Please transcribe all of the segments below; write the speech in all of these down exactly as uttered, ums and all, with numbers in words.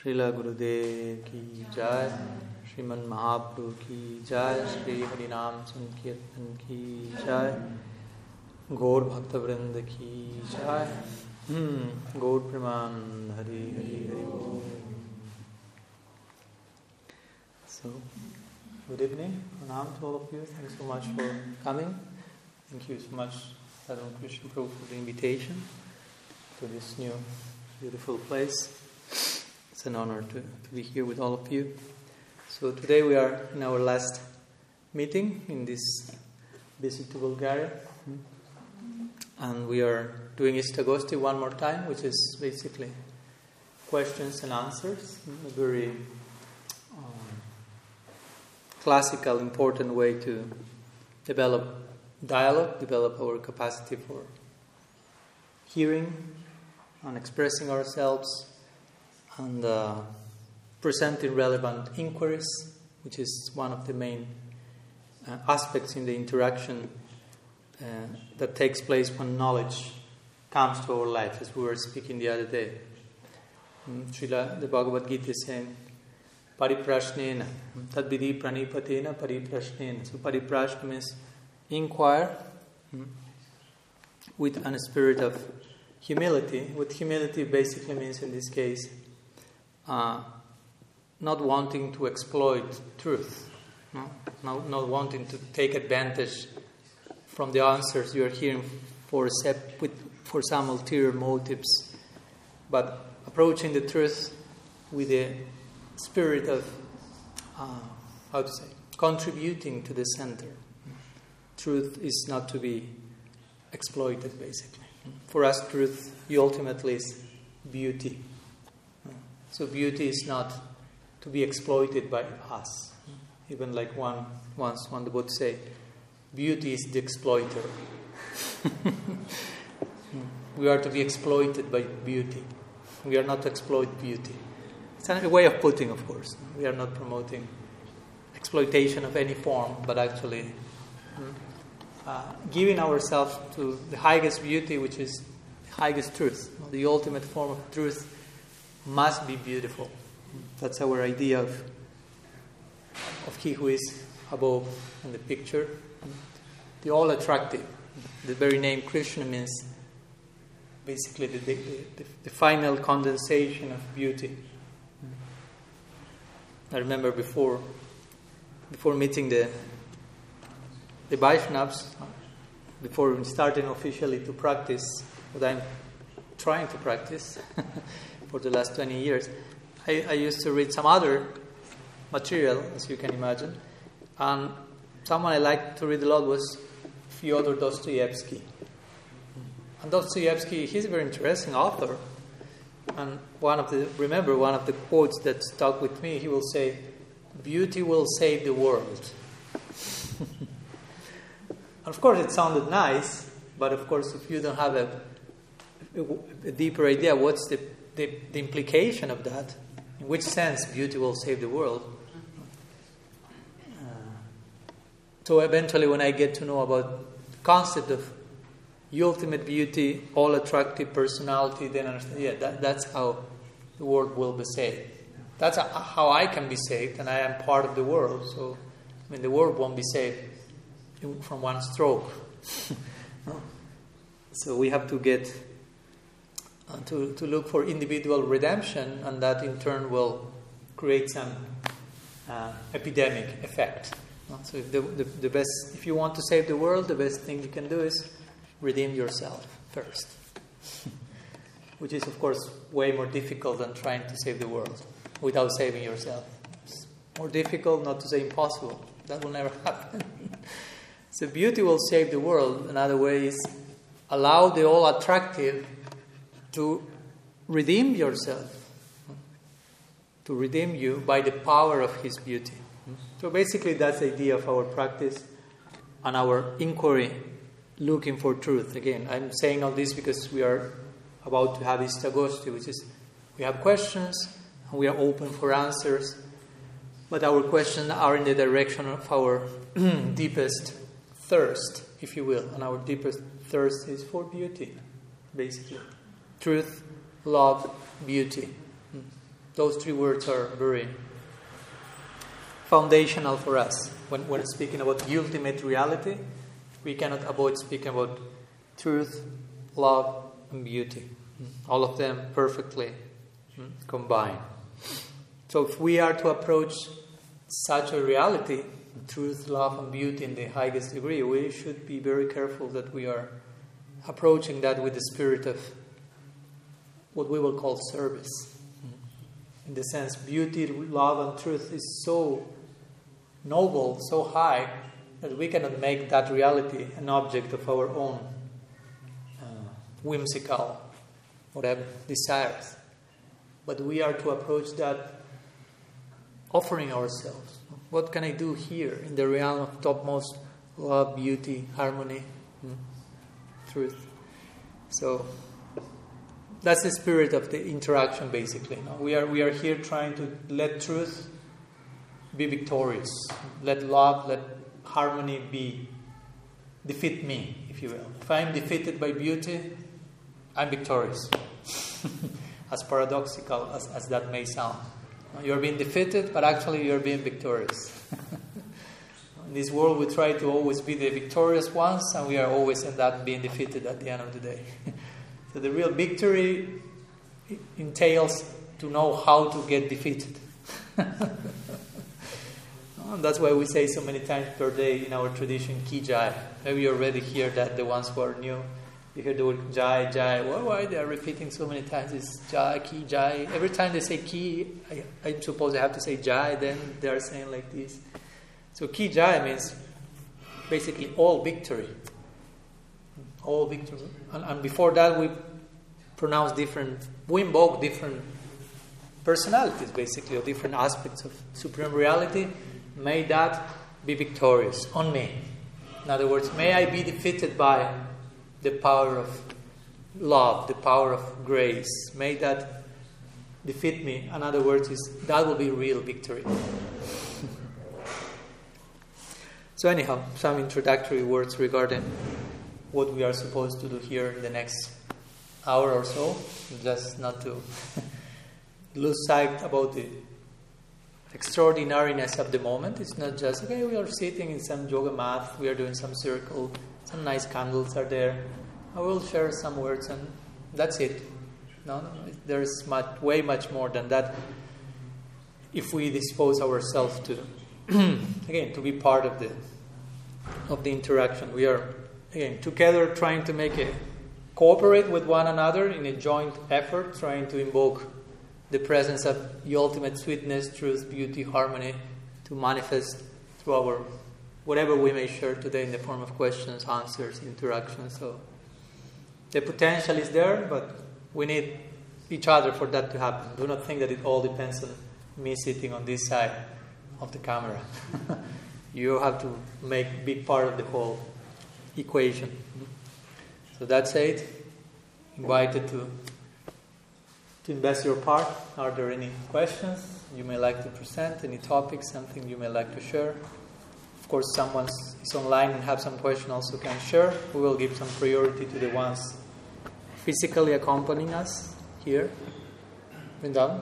Srila Gurudev ki jai, Sriman Mahaprabhu ki jai, Shri Harinam Sankirtan ki jai, Gaur Bhakta Vrinda ki jai, hmm. Gaur Praman Hari Hari Hari Bol. So, good evening, Pranam to all of you. Thanks so much for coming. Thank you so much, Sadhguru Krishna Prabhu, for the invitation to this new beautiful place. It's an honor to, to be here with all of you. So today we are in our last meeting in this visit to Bulgaria. And we are doing Istagosti one more time, which is basically questions and answers, a very um, classical, important way to develop dialogue, develop our capacity for hearing and expressing ourselves, and uh, presenting relevant inquiries, which is one of the main uh, aspects in the interaction uh, that takes place when knowledge comes to our life, as we were speaking the other day. Srila, the Bhagavad Gita is saying, Pariprashnena, Tadvidi Pranipatena Pariprashnena. So Pariprashna means inquire with a spirit of humility. What humility basically means in this case, uh, not wanting to exploit truth, no? not, not wanting to take advantage from the answers you are hearing for, with, for some ulterior motives, but approaching the truth with a spirit of, uh, how to say, contributing to the center. Truth is not to be exploited, basically. For us, truth ultimately is beauty. So beauty is not to be exploited by us. Even like one once one would say, beauty is the exploiter. We are to be exploited by beauty. We are not to exploit beauty. It's a way of putting, of course. We are not promoting exploitation of any form, but actually uh, giving ourselves to the highest beauty, which is the highest truth. The ultimate form of truth must be beautiful. That's our idea of of he who is above in the picture. The all attractive. The very name Krishna means basically the, the, the, the final condensation of beauty. I remember before before meeting the the Vaishnavas, before starting officially to practice what I'm trying to practice for the last twenty years, I, I used to read some other material, as you can imagine, and someone I liked to read a lot was Fyodor Dostoevsky. And Dostoevsky, he's a very interesting author, and one of the remember one of the quotes that stuck with me, he will say, "Beauty will save the world." Of course, it sounded nice, but of course, if you don't have a, a deeper idea, what's the, the, the implication of that? In which sense beauty will save the world? Uh, so eventually, when I get to know about the concept of ultimate beauty, all attractive personality, then I understand, yeah, that, that's how the world will be saved. That's how I can be saved, and I am part of the world. So, I mean, the world won't be saved from one stroke. No. So we have to get uh, to to look for individual redemption, and that in turn will create some uh, epidemic effect. No? So if the, the the best, if you want to save the world, the best thing you can do is redeem yourself first, which is of course way more difficult than trying to save the world without saving yourself. It's more difficult, not to say impossible. That will never happen. So beauty will save the world. Another way is allow the all attractive to redeem yourself, to redeem you by the power of his beauty. So basically that's the idea of our practice and our inquiry, looking for truth. Again, I'm saying all this because we are about to have Istagosti, which is we have questions and we are open for answers, but our questions are in the direction of our deepest thirst, if you will, and our deepest thirst is for beauty, basically. Truth, love, beauty. Those three words are very foundational for us. When, when speaking about the ultimate reality, we cannot avoid speaking about truth, love, and beauty. All of them perfectly combined. So if we are to approach such a reality, truth, love, and beauty in the highest degree, we should be very careful that we are approaching that with the spirit of what we will call service. In the sense, beauty, love, and truth is so noble, so high, that we cannot make that reality an object of our own uh, whimsical, whatever, desires. But we are to approach that offering ourselves. What can I do here in the realm of topmost love, beauty, harmony, hmm? truth? So that's the spirit of the interaction, basically. No? We are we are here trying to let truth be victorious. Let love, let harmony be defeat me, if you will. If I am defeated by beauty, I'm victorious. As paradoxical as, as that may sound. You're being defeated, but actually you're being victorious. In this world, we try to always be the victorious ones, and we are always in that being defeated at the end of the day. So the real victory entails to know how to get defeated. And that's why we say so many times per day in our tradition, Ki Jai. Maybe you already hear that, the ones who are new. You hear the word Jai, Jai. Well, why they are repeating so many times? It's Jai, Ki, Jai. Every time they say Ki, I, I suppose I have to say Jai, then they are saying like this. So Ki Jai means basically all victory. All victory. And, and before that we pronounce different, we invoke different personalities basically, or different aspects of supreme reality. May that be victorious on me. In other words, may I be defeated by the power of love, the power of grace. May that defeat me. In other words, is that will be real victory. So anyhow, some introductory words regarding what we are supposed to do here in the next hour or so, just not to lose sight about the extraordinariness of the moment. It's not just, okay, we are sitting in some yoga mat, we are doing some circle, some nice candles are there. I will share some words and that's it. No, no, there's much, way much more than that. If we dispose ourselves to, again, to be part of the of the interaction, we are again together trying to make it cooperate with one another in a joint effort, trying to invoke the presence of the ultimate sweetness, truth, beauty, harmony to manifest through our whatever we may share today in the form of questions, answers, interactions. So the potential is there, but we need each other for that to happen. Do not think that it all depends on me sitting on this side of the camera. You have to make big part of the whole equation. So that's it. Invited to to invest your part. Are there any questions you may like to present? Any topics, something you may like to share? Of course, someone is online and have some question also can share. We will give some priority to the ones physically accompanying us here. Vrindavan?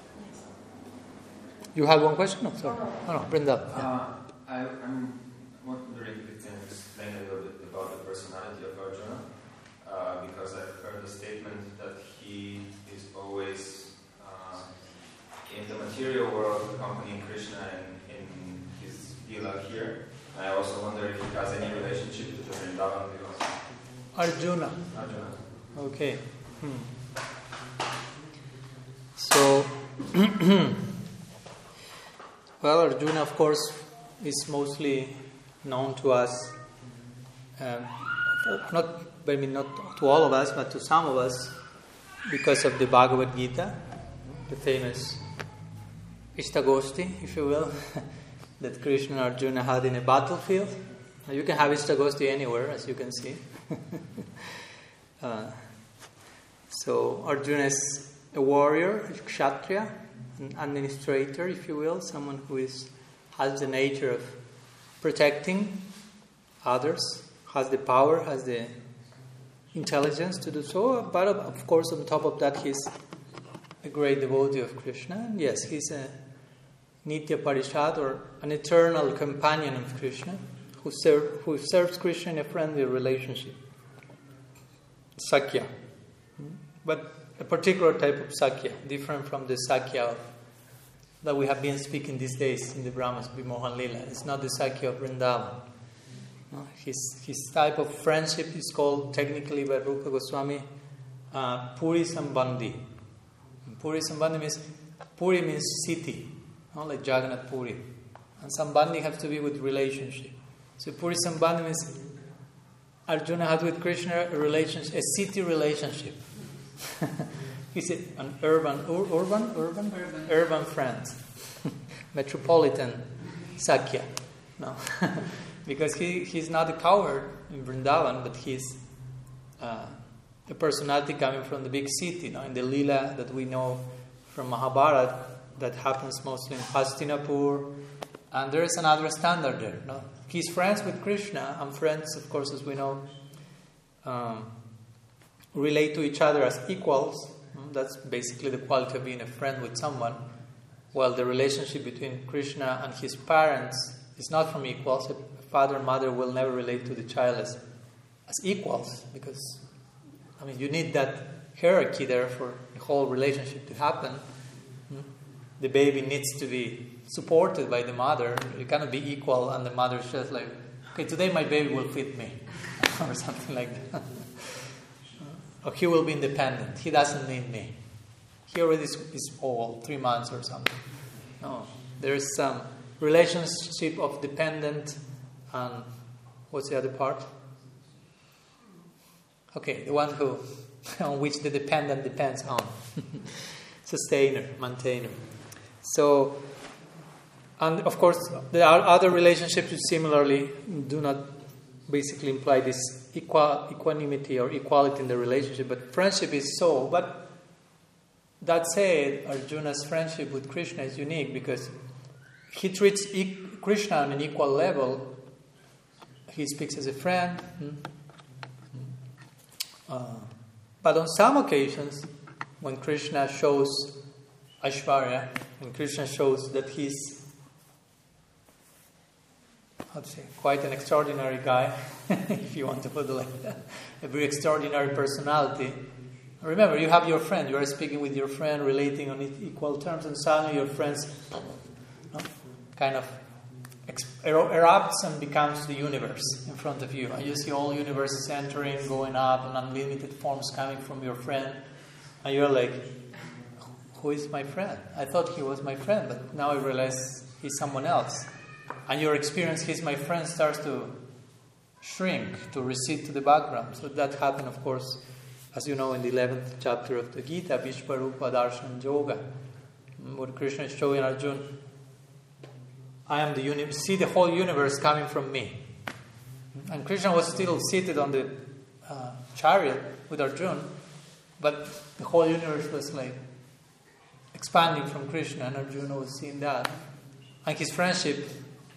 You have one question? No, sorry. Oh, no, Vrindavan. Yeah. Uh, I, I'm wondering if you can explain a little bit about the personality of Arjuna, uh, because I've heard the statement that he is always uh, in the material world accompanying Krishna in, in his lila here. I also wonder if he has any relationship to the Vrindavan because Arjuna. Arjuna. Okay. Hmm. So, well, Arjuna, of course, is mostly known to us, um, not, I mean, not to all of us, but to some of us, because of the Bhagavad Gita, the famous Ishtagosti, if you will, that Krishna and Arjuna had in a battlefield. Now, you can have Ishtagosti anywhere, as you can see. uh, so Arjuna is a warrior, a kshatriya, an administrator, if you will, someone who is has the nature of protecting others, has the power, has the intelligence to do so, but of course on top of that he's a great devotee of Krishna. And yes, he's a Nitya Parishad, or an eternal companion of Krishna, who, serve, who serves Krishna in a friendly relationship. Sakya. But a particular type of Sakya, different from the Sakya of, that we have been speaking these days in the Brahmas Vimohan Lila. It's not the Sakya of Vrindavan. No? His, his type of friendship is called technically by Rupa Goswami uh, Puri Sambandhi. Puri Sambandhi means, Puri means city, no? Like Jagannath Puri. And Sambandhi has to be with relationship. So Puri Sambandhi means Arjuna had with Krishna a relationship, a city relationship. Is it an urban, ur, urban, urban, urban, urban friend, metropolitan Sakya? No, because he, he's not a coward in Vrindavan, but he's uh, a personality coming from the big city. No? In the Lila that we know from Mahabharata, that happens mostly in Hastinapur, and there is another standard there. No? He's friends with Krishna, and friends, of course, as we know, um, relate to each other as equals. That's basically the quality of being a friend with someone. While the relationship between Krishna and his parents is not from equals. A father and mother will never relate to the child as, as equals, because, I mean, you need that hierarchy there for the whole relationship to happen. The baby needs to be supported by the mother. It cannot be equal, and the mother is just like, okay, today my baby will feed me, or something like that. Or he will be independent. He doesn't need me. He already is, is old, three months or something. No, there is some relationship of dependent and what's the other part? Okay, the one who on which the dependent depends on. Sustainer, maintainer. So, and of course, there are other relationships which similarly do not basically imply this equal, equanimity or equality in the relationship, but friendship is so. But that said, Arjuna's friendship with Krishna is unique because he treats e- Krishna on an equal level. He speaks as a friend. Hmm? Uh, but on some occasions, when Krishna shows Aishwarya, when Krishna shows that he's I'd say quite an extraordinary guy, if you want to put it like that, a very extraordinary personality. Remember, you have your friend, you are speaking with your friend, relating on equal terms, and suddenly your friends you know, kind of erupts and becomes the universe in front of you. And you see all universes entering, going up, and unlimited forms coming from your friend. And you're like, who is my friend? I thought he was my friend, but now I realize he's someone else. And your experience, he's my friend, starts to shrink, to recede to the background. So that happened, of course, as you know, in the eleventh chapter of the Gita, Vishvarupa Darshan Yoga, where Krishna is showing Arjuna, I am the universe, see the whole universe coming from me. And Krishna was still seated on the uh, chariot with Arjuna, but the whole universe was like expanding from Krishna, and Arjuna was seeing that. And his friendship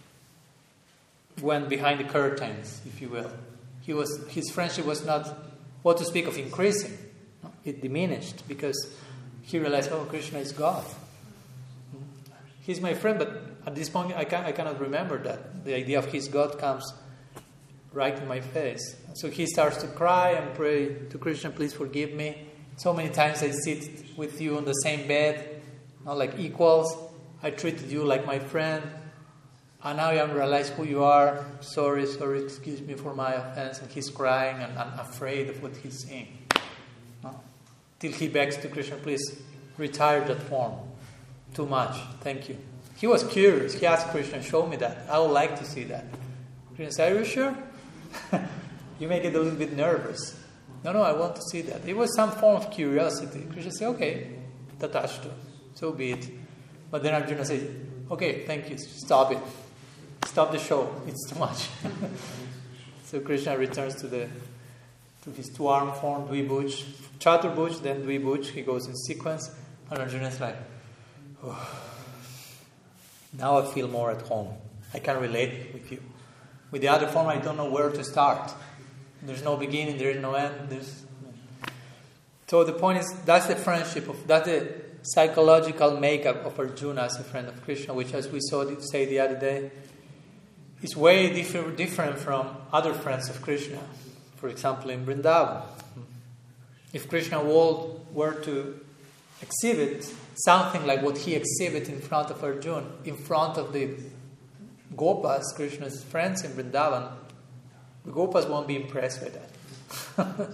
went behind the curtains, if you will. He was his friendship was not, what to speak of increasing. No, it diminished because he realized, oh, Krishna is God. He's my friend, but at this point I, can, I cannot remember that. The idea of his God comes right in my face. So he starts to cry and pray to Krishna, please forgive me. So many times I sit with you on the same bed, not like equals. I treated you like my friend. And now I realize who you are. Sorry, sorry, excuse me for my offense. And he's crying and I'm afraid of what he's saying. No? Till he begs to Krishna, please retire that form. Too much. Thank you. He was curious. He asked Krishna, show me that. I would like to see that. Krishna said, are you sure? You may get a little bit nervous. No, no, I want to see that. It was some form of curiosity. Krishna said, okay, tatashtu. So be it. But then Arjuna said, okay, thank you. Stop it. Stop the show. It's too much. So Krishna returns to the to his two-arm form, Dvibhuj, Chaturbhuj, then Dvibhuj. He goes in sequence. And Arjuna is like, oh, now I feel more at home. I can relate with you. With the other form, I don't know where to start. There's no beginning, there is no end. There's... So the point is, that's the friendship of, that's the psychological makeup of Arjuna as a friend of Krishna, which, as we saw say the other day, is way differ, different from other friends of Krishna. For example, in Vrindavan, if Krishna were to exhibit something like what he exhibited in front of Arjuna, in front of the Gopas, Krishna's friends in Vrindavan, the Gopas won't be impressed by that.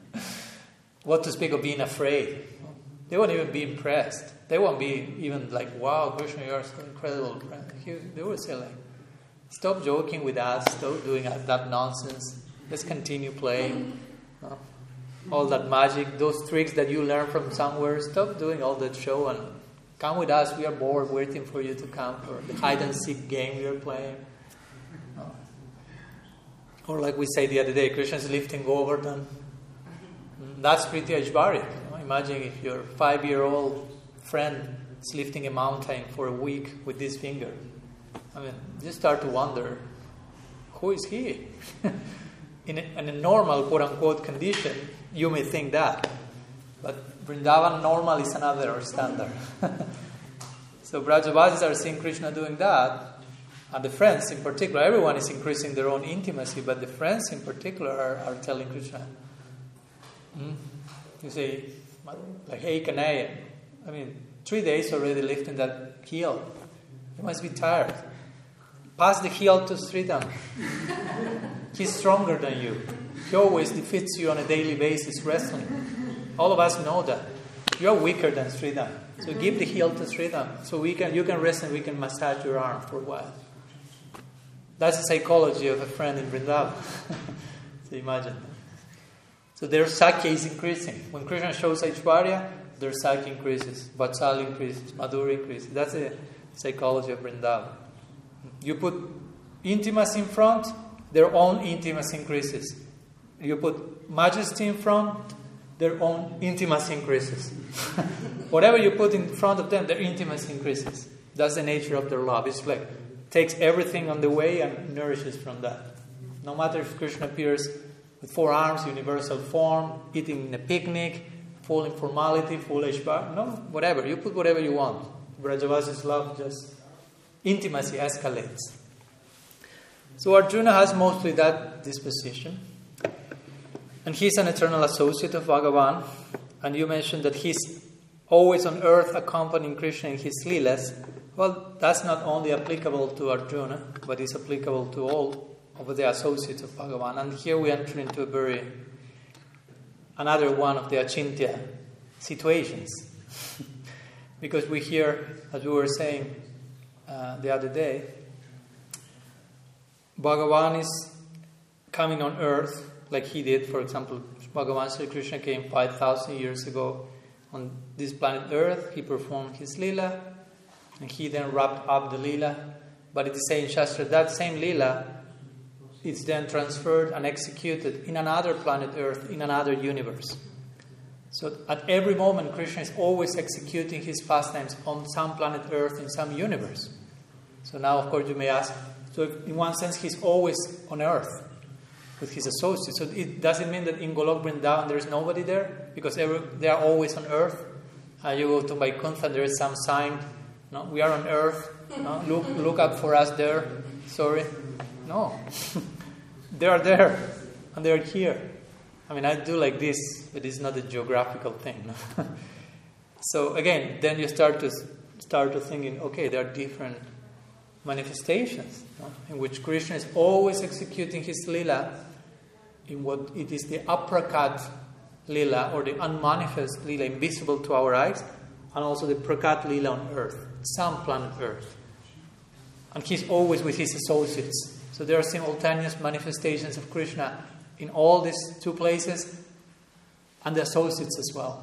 What to speak of being afraid? They won't even be impressed. They won't be even like, wow, Krishna, you are so incredible. They will say like, stop joking with us, stop doing that nonsense. Let's continue playing. No? All that magic, those tricks that you learn from somewhere, stop doing all that show and come with us. We are bored waiting for you to come for the hide and seek game we are playing. No? Or like we say the other day, Krishna is lifting Govardhan. That's pretty Aishwarya. You know? Imagine if your five-year-old friend is lifting a mountain for a week with this finger. I mean, you start to wonder, who is he? in, a, in a normal, quote-unquote, condition, you may think that. But Vrindavan normal is another standard. So Brajavasis are seeing Krishna doing that. And the friends in particular, everyone is increasing their own intimacy, but the friends in particular are, are telling Krishna, hmm? You say, like, hey, Kanaya, I mean, three days already lifting that hill. You must be tired. Pass the hill to Sridham. He's stronger than you. He always defeats you on a daily basis wrestling. All of us know that. You're weaker than Sridham. So give the hill to Sridham. So we can, you can rest and we can massage your arm for a while. That's the psychology of a friend in Vrindavan. So imagine. So their Sakya is increasing. When Krishna shows Aishwarya, their Sakya increases. Vatsal increases. Madhurya increases. That's the psychology of Vrindavan. You put intimacy in front, their own intimacy increases. You put majesty in front, their own intimacy increases. Whatever you put in front of them, their intimacy increases. That's the nature of their love. It's like takes everything on the way and nourishes from that. No matter if Krishna appears with four arms, universal form, eating in a picnic, full informality, full Aishwarya, no, whatever. You put whatever you want. Brajavasi's love just intimacy escalates. So Arjuna has mostly that disposition. And he's an eternal associate of Bhagavan. And you mentioned that he's always on earth accompanying Krishna in his leelas. Well, that's not only applicable to Arjuna, but it's applicable to all of the associates of Bhagavan. And here we enter into a very, another one of the Achintya situations. Because we hear, as we were saying uh, the other day, Bhagavan is coming on earth like he did. For example, Bhagavan Sri Krishna came five thousand years ago on this planet Earth. He performed his Leela, and he then wrapped up the Leela. But it is saying in Shastra, that same Leela is then transferred and executed in another planet Earth, in another universe. So at every moment, Krishna is always executing his pastimes on some planet Earth, in some universe. So now, of course, you may ask, so in one sense, he's always on Earth with his associates. So it doesn't mean that in Golok Vrindavan there is nobody there, because every, they are always on Earth. Uh, you go to Vaikuntha, there is some sign, no, we are on Earth. No, look, look up for us there. Sorry, no, they are there, and they are here. I mean, I do like this, but it's not a geographical thing. No? So again, then you start to start to thinking, okay, there are different manifestations, no? In which Krishna is always executing his lila in what it is the aprakat lila, or the unmanifest lila, invisible to our eyes, and also the prakat lila on earth, some planet Earth. And he's always with his associates. So there are simultaneous manifestations of Krishna in all these two places, and the associates as well.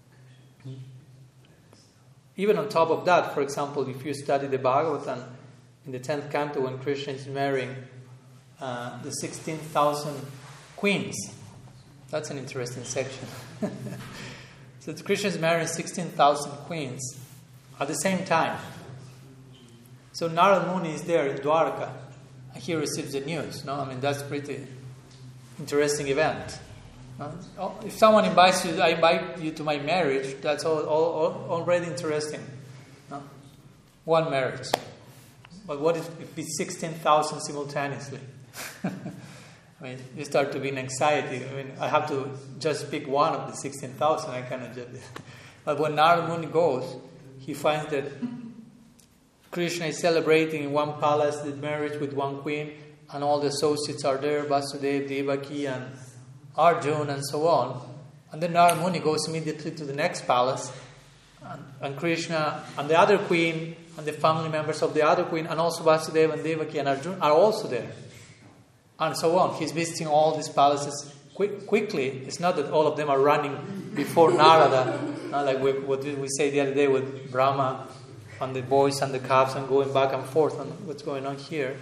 Even on top of that, for example, if you study the Bhagavatam, in the tenth canto, when Krishna is marrying uh, the sixteen thousand queens, that's an interesting section. So Krishna is marrying sixteen thousand queens at the same time. So Narad Muni is there in Dwarka, and he receives the news. No, I mean, that's pretty interesting event. Uh, if someone invites you, I invite you to my marriage, that's all, all, all already interesting. Uh, one marriage. But what if, if it's sixteen thousand simultaneously? I mean, you start to be in anxiety. I mean, I have to just pick one of the sixteen thousand. I cannot just... But when Narada Muni goes, he finds that Krishna is celebrating in one palace the marriage with one queen, and all the associates are there, Vasudeva, Devaki, and Arjuna, and so on. And then Narada Muni goes immediately to the next palace, and, and Krishna and the other queen and the family members of the other queen, and also Vasudeva and Devaki and Arjuna are also there. And so on. He's visiting all these palaces quick, quickly. It's not that all of them are running before Narada, not like we, what did we say the other day with Brahma and the boys and the calves and going back and forth on what's going on here.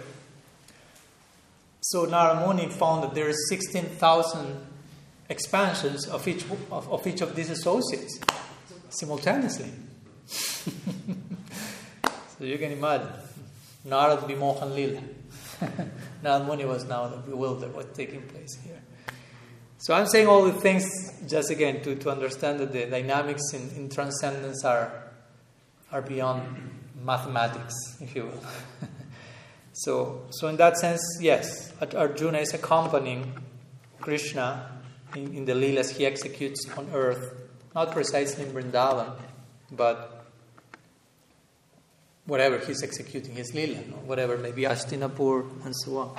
So Narada Muni found that there are sixteen thousand expansions of each of, of each of these associates simultaneously. So you can imagine Narad Vimohan Lila. Narada Muni was now bewildered what's taking place here. So I'm saying all the things just again to, to understand that the dynamics in, in transcendence are are beyond mathematics, if you will. so so in that sense, yes, Arjuna is accompanying Krishna in, in the Leelas he executes on earth, not precisely in Vrindavan, but whatever he's executing his Leela, no? Whatever, maybe Hastinapur and so on.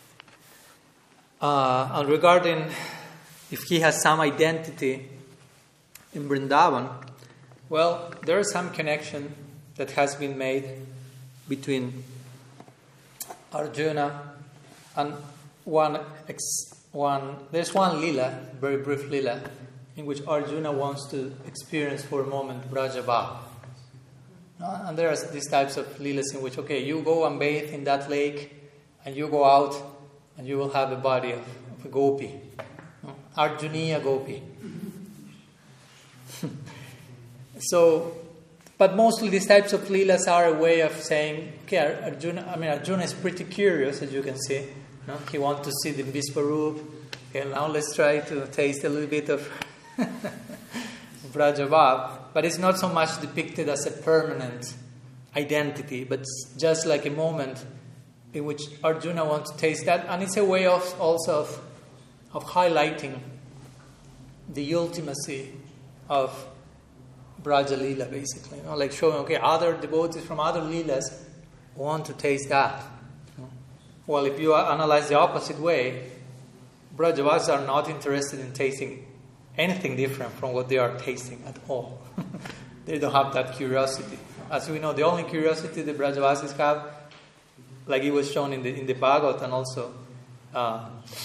Uh, and regarding if he has some identity in Vrindavan, well, there is some connection that has been made between Arjuna and one, ex, one there's one Leela, very brief Leela, in which Arjuna wants to experience for a moment Brajabhav. And there are these types of Leelas in which, okay, you go and bathe in that lake, and you go out, and you will have the body of, of a gopi. Arjuniya gopi. So, but mostly these types of Leelas are a way of saying, okay, Arjuna, I mean, Arjuna is pretty curious, as you can see. No? He wants to see the Visvarup. Okay, now let's try to taste a little bit of Brajabhav. But it's not so much depicted as a permanent identity, but just like a moment in which Arjuna wants to taste that. And it's a way of also of, of highlighting the ultimacy of Braja Leela, basically. You know, like showing, okay, other devotees from other Leelas want to taste that. Well, if you analyze the opposite way, Brajavas are not interested in tasting anything different from what they are tasting at all. They don't have that curiosity. As we know, the only curiosity the Brajavasis have, like it was shown in the in the Bhagavad, and also uh,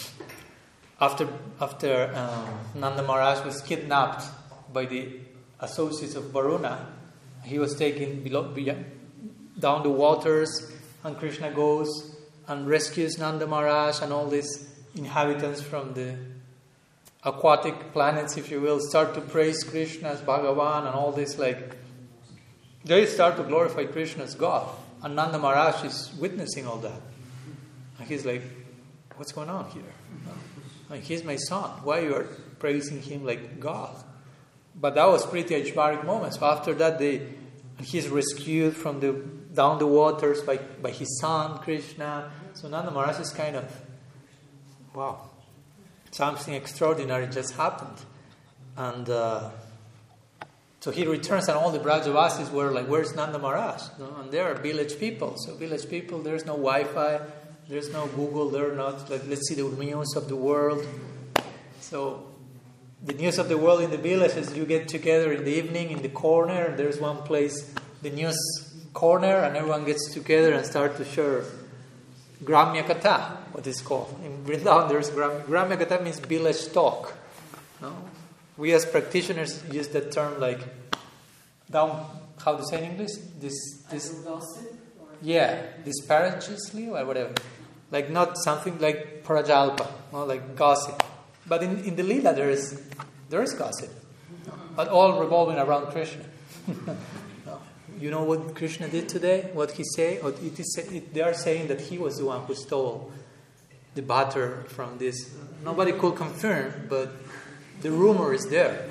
after after um, Nanda Maharaj was kidnapped by the associates of Varuna, he was taken below, down the waters, and Krishna goes and rescues Nanda Maharaj, and all these inhabitants from the aquatic planets, if you will, start to praise Krishna as Bhagavan, and all this, like, they start to glorify Krishna as God. And Nanda Maharaj is witnessing all that. And he's like, what's going on here? Like, he's my son. Why you are praising him like God? But that was pretty Ajvaric moment. So after that, they, he's rescued from the down the waters by, by his son, Krishna. So Nanda Maharaj is kind of, wow, something extraordinary just happened. And uh, so he returns, and all the Brajavasis were like, where's Nanda Maharaj? No? And they are village people. So village people, there's no Wi-Fi, there's no Google, they're not, like, let's see the news of the world. So the news of the world in the village is you get together in the evening in the corner, and there's one place, the news corner, and everyone gets together and start to share Gramya Katha, what is called. In Vrindavan, there's Gram, Gramya Katha means village talk. No? We as practitioners use that term like down, how to say in English? This, this gossip? Yeah, disparagingly or whatever. Like not something like Prajalpa, no? Like gossip. But in, in the Leela there is there is gossip. But all revolving around Krishna. No. You know what Krishna did today? What he said? Or it is, it, they are saying that he was the one who stole the butter from this. Nobody could confirm, but the rumor is there.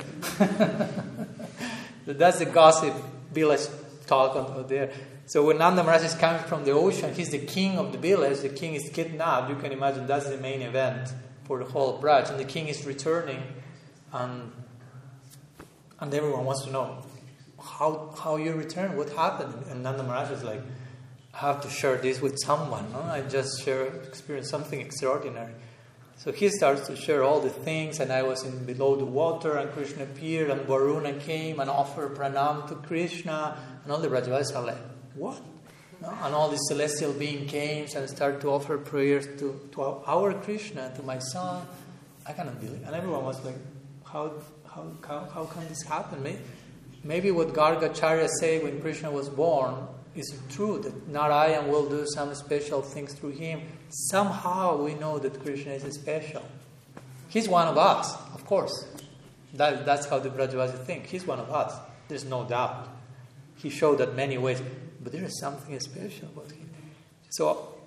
That's the gossip village talk out there. So when Nanda Maharaj is coming from the ocean, he's the king of the village. The king is kidnapped. You can imagine that's the main event for the whole Braj. And the king is returning, and and everyone wants to know how how you return, what happened. And Nanda Maharaj is like, I have to share this with someone. No? I just share experienced something extraordinary. So he starts to share all the things, and I was in below the water, and Krishna appeared, and Varuna came and offered pranam to Krishna, and all the Brajavasis are like, what? No? And all the celestial being came and started to offer prayers to, to our Krishna, to my son. I cannot believe it. And everyone was like, how how how, how can this happen? Maybe, maybe what Gargacharya said when Krishna was born is true, that Narayan will do some special things through him. Somehow we know that Krishna is special. He's one of us, of course. That, that's how the Brajavasi think. He's one of us. There's no doubt. He showed that many ways. But there is something special about him. So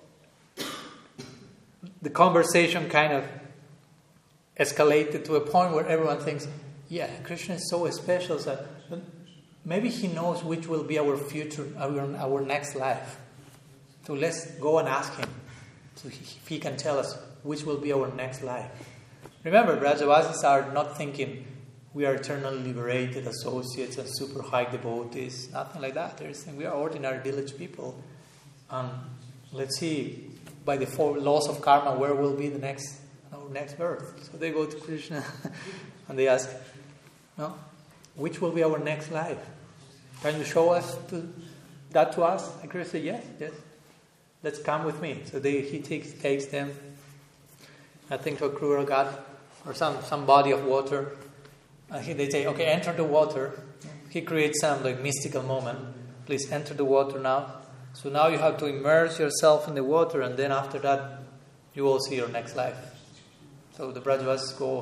the conversation kind of escalated to a point where everyone thinks, yeah, Krishna is so special that maybe he knows which will be our future, our, our next life. So let's go and ask him. So he, if he can tell us which will be our next life. Remember, Brajavasis are not thinking we are eternally liberated associates and super high devotees. Nothing like that. They're saying we are ordinary village people. Um, let's see, by the four laws of karma, where will be the next our next birth. So they go to Krishna and they ask, no, which will be our next life? Can you show us to, that to us? And Krishna said, yes, yes. Let's come with me. So they, he takes takes them, I think, to a Krura Ghat or some, some body of water. And he, they say, okay, enter the water. He creates some like mystical moment. Please enter the water now. So now you have to immerse yourself in the water, and then after that, you will see your next life. So the Brajavasis go.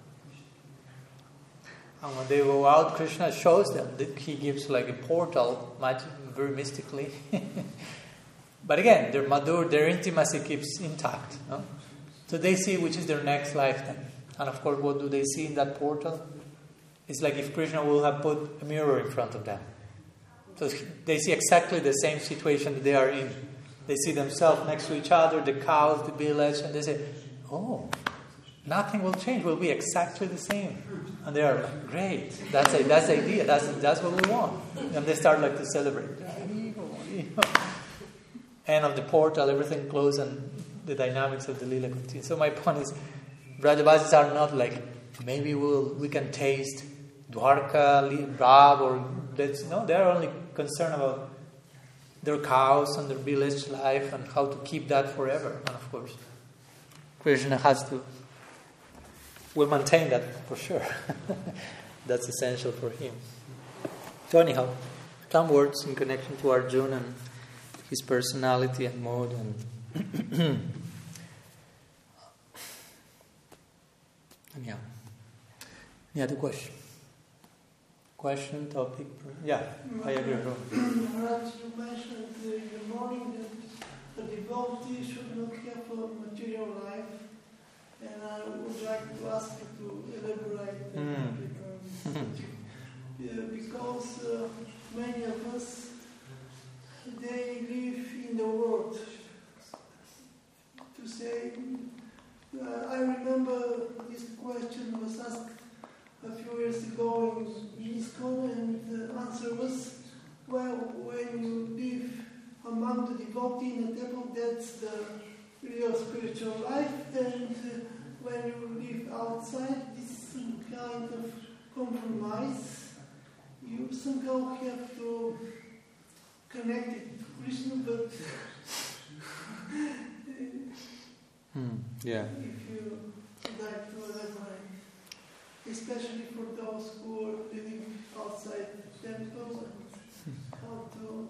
And when they go out, Krishna shows them that he gives like a portal, very mystically. But again, their madhur, their intimacy keeps intact. No? So they see which is their next lifetime. And of course, what do they see in that portal? It's like if Krishna will have put a mirror in front of them. So they see exactly the same situation that they are in. They see themselves next to each other, the cows, the village, and they say, oh, nothing will change. We'll be exactly the same. And they are like, great. That's a, that's the idea. That's, that's what we want. And they start like to celebrate. End of the portal, everything closed, and the dynamics of the Leela continue. So my point is, Brajavasis are not like, maybe we'll, we can taste Dwarka, Rab, or let's, no, they are only concerned about their cows and their village life and how to keep that forever. And of course, Krishna has to, will maintain that for sure. That's essential for him. So anyhow, some words in connection to Arjuna and his personality and mode. And yeah. Yeah, the question. Question, topic. Yeah, I agree. Maharaj, you mentioned in the morning that the devotee should not care for material life, and I would like to ask you to elaborate Mm. because, because uh, many of us, they live in the world. To say, uh, I remember this question was asked a few years ago in ISKCON, and the answer was, well, when you live among the devotee in the temple, that's the real spiritual life, and uh, when you live outside, this is some kind of compromise. You somehow have to connect it to Krishna, but Hmm. Yeah. if you like to elaborate, especially for those who are living outside temples, and how to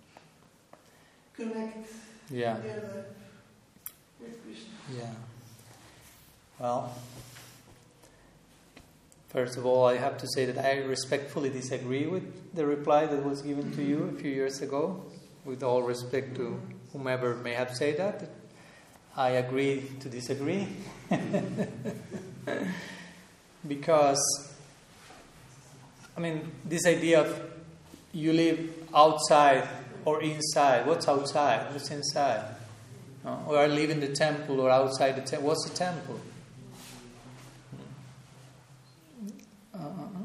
connect Yeah. their life with Krishna. Yeah. Well, first of all, I have to say that I respectfully disagree with the reply that was given to you a few years ago, with all respect to whomever may have said that. I agree to disagree. Because, I mean, this idea of you live outside or inside. What's outside? What's inside? No? Or I live in the temple or outside the temple. What's the temple? Uh,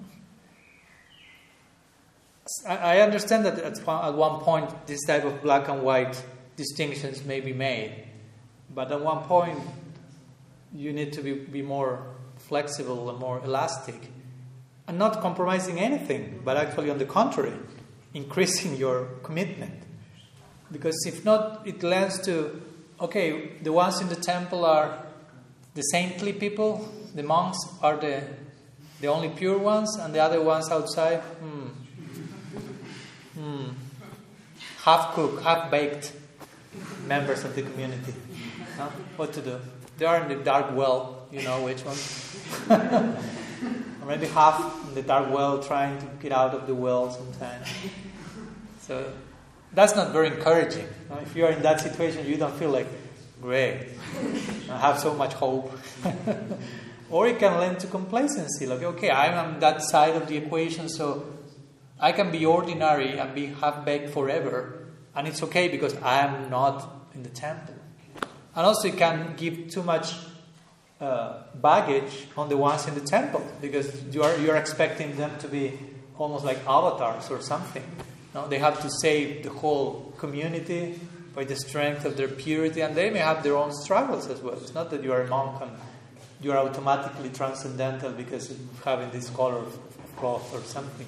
I, I understand that at one, at one point this type of black and white distinctions may be made. But at one point you need to be, be more flexible and more elastic. And not compromising anything, but actually on the contrary, increasing your commitment. Because if not, it lends to, okay, the ones in the temple are the saintly people, the monks are the the only pure ones, and the other ones outside, hmm, hmm, half-cooked, half-baked members of the community. Huh? What to do? They are in the dark well, you know which one. Maybe half in the dark well, trying to get out of the well sometimes. So that's not very encouraging. If you are in that situation, you don't feel like, great, I have so much hope. Or it can lend to complacency. Like, okay, I'm on that side of the equation, so I can be ordinary and be half-baked forever. And it's okay because I am not in the temple. And also it can give too much uh, baggage on the ones in the temple, because you are you're expecting them to be almost like avatars or something. No, they have to save the whole community by the strength of their purity, and they may have their own struggles as well. It's not that you are a monk and you are automatically transcendental because of having this color of cloth or something.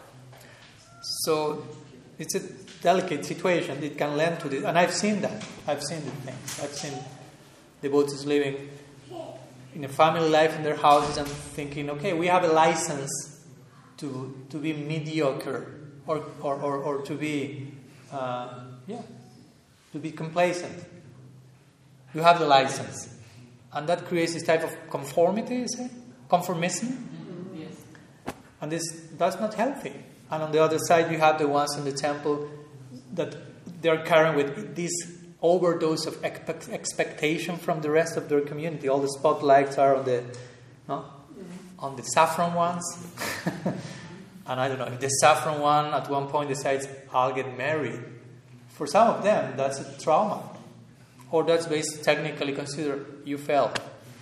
So it's a delicate situation. It can lend to this. And I've seen that. I've seen the things. I've seen devotees living in a family life in their houses and thinking, okay, we have a license to to be mediocre or or, or, or to be, uh, yeah, to be complacent. You have the license. And that creates this type of conformity, you say? Conformism? Mm-hmm. Yes. And this that's not healthy. And on the other side, you have the ones in the temple that they're carrying with this overdose of expect- expectation from the rest of their community. All the spotlights are on the no? Mm-hmm. on the saffron ones. And I don't know, if the saffron one at one point decides, I'll get married. For some of them, that's a trauma. Or that's based technically considered you fell.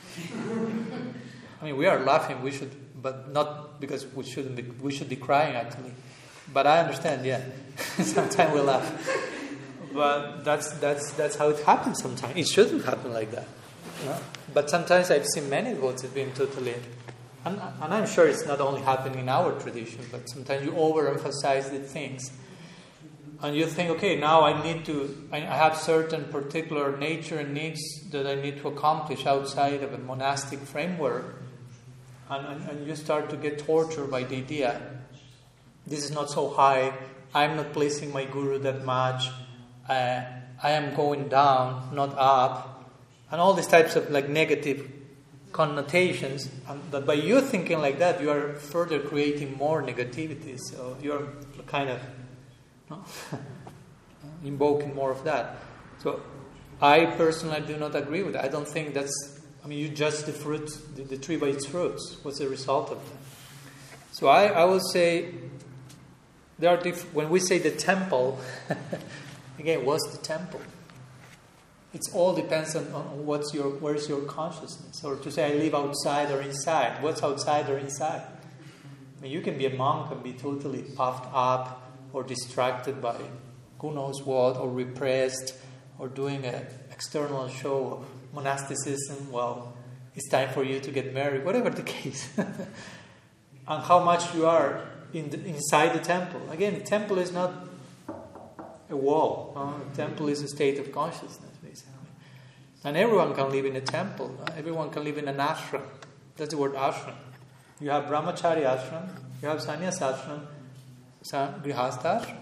I mean, we are laughing. We should, but not because we shouldn't be. We should be crying actually. But I understand. Yeah, sometimes we laugh. But that's that's that's how it happens. Sometimes it shouldn't happen like that. You know? But sometimes I've seen many devotees being totally, and and I'm sure it's not only happening in our tradition, but sometimes you overemphasize the things. And you think, okay, now I need to, I have certain particular nature and needs that I need to accomplish outside of a monastic framework. And, and, and you start to get tortured by the idea, this is not so high, I'm not pleasing my guru that much, uh, I am going down, not up. And all these types of like negative connotations. And that by you thinking like that, you are further creating more negativity. So you're kind of No? invoking more of that. So I personally do not agree with that. I don't think that's, I mean, you judge the fruit, the, the tree by its fruits. What's the result of that? So I, I would say, there are diff- when we say the temple, again, what's the temple? It all depends on, on what's your, where's your consciousness. Or to say I live outside or inside. What's outside or inside? I mean, you can be a monk and be totally puffed up, or distracted by who knows what, or repressed, or doing an external show of monasticism. Well, it's time for you to get married, whatever the case. And how much you are in the, inside the temple. Again, the temple is not a wall. Uh, the temple is a state of consciousness, basically. And everyone can live in a temple. Uh, everyone can live in an ashram. That's the word ashram. You have brahmachari ashram, you have sannyas ashram, grihastha ashram,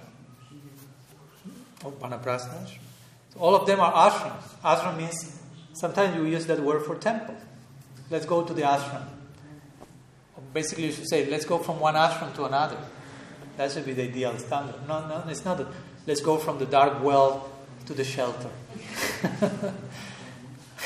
or vanaprastha ashram. So all of them are ashrams. Ashram means, sometimes you use that word for temple. Let's go to the ashram. Basically, you should say, let's go from one ashram to another. That should be the ideal standard. No, no, it's not that. Let's go from the dark well to the shelter.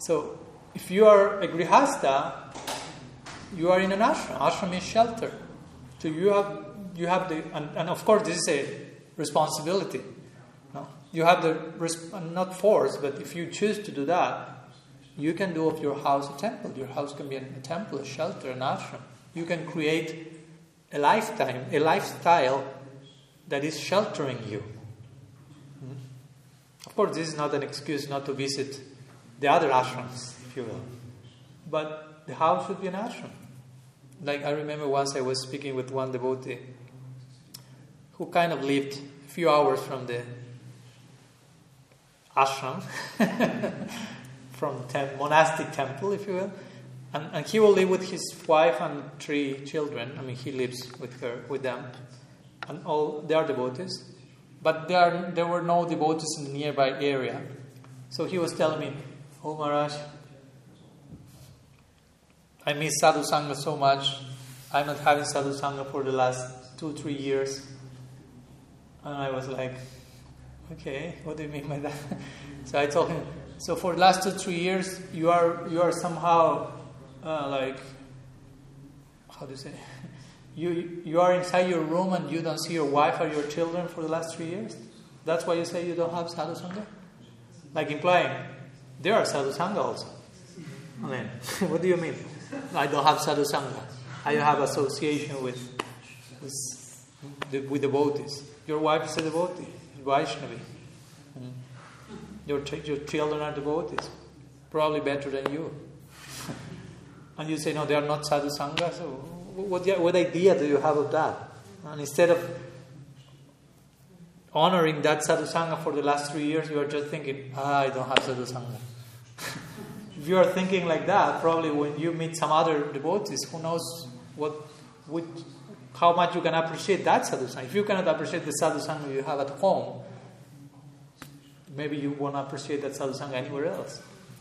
So, if you are a grihasta, you are in an ashram. Ashram is shelter. So you have you have the and, and of course this is a responsibility. No? You have the not force, but if you choose to do that, you can do of your house a temple. Your house can be a temple, a shelter, an ashram. You can create a lifetime, a lifestyle that is sheltering you. Hmm? Of course, this is not an excuse not to visit the other ashrams, if you will. But the house should be an ashram. Like I remember once I was speaking with one devotee who kind of lived a few hours from the ashram, from the monastic temple, if you will. And, and he will live with his wife and three children. I mean, he lives with her, with them. And all, they are devotees. But there, are, there were no devotees in the nearby area. So he was telling me, "Oh Maharaj, I miss Sadhu Sangha so much. I'm not having Sadhu Sangha for the last two, three years. And I was like, okay, what do you mean by that? So I told him, so for the last two, three years, you are you are somehow uh, like, how do you say? You you are inside your room and you don't see your wife or your children for the last three years? That's why you say you don't have Sadhu Sangha? Like implying, there are Sadhu Sangha also. I mean, what do you mean? I don't have Sadhu Sangha. I don't have association with with, the, with devotees. Your wife is a devotee, Vaishnavi. Mm. Your, ch- your children are devotees, probably better than you. And you say, no, they are not Sadhu Sangha. So what, what idea do you have of that? And instead of honoring that Sadhu Sangha for the last three years, you are just thinking, ah, I don't have Sadhu Sangha. If you are thinking like that, probably when you meet some other devotees, who knows what, which, how much you can appreciate that Sadhu Sangha. If you cannot appreciate the Sadhu Sangha you have at home, maybe you won't appreciate that Sadhu Sangha anywhere else.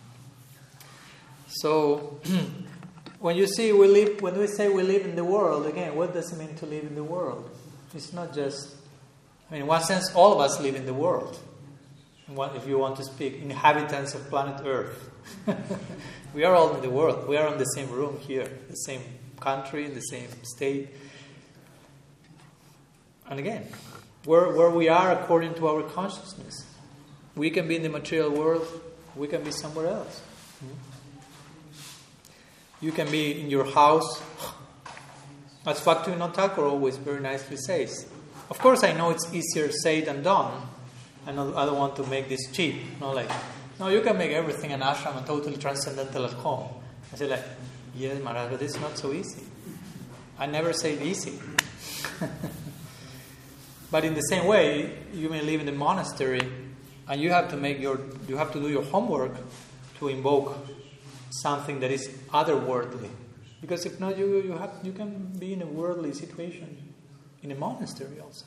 So, when you see we live, when we say we live in the world, again, what does it mean to live in the world? It's not just, I mean, in one sense, all of us live in the world. If you want to speak, inhabitants of planet Earth. We are all in the world. We are in the same room here, the same country, the same state. And again, where, where we are according to our consciousness. We can be in the material world, we can be somewhere else. You can be in your house, as Bhaktivinoda Thakur always very nicely says. Of course, I know it's easier said than done. I know I don't want to make this cheap. No, like, no, you can make everything an ashram and totally transcendental at home. I say like, yes, Maharaj, but it's not so easy. I never say easy. But in the same way, you may live in the monastery, and you have to make your, you have to do your homework to invoke something that is otherworldly. Because if not, you you have you can be in a worldly situation in a monastery also.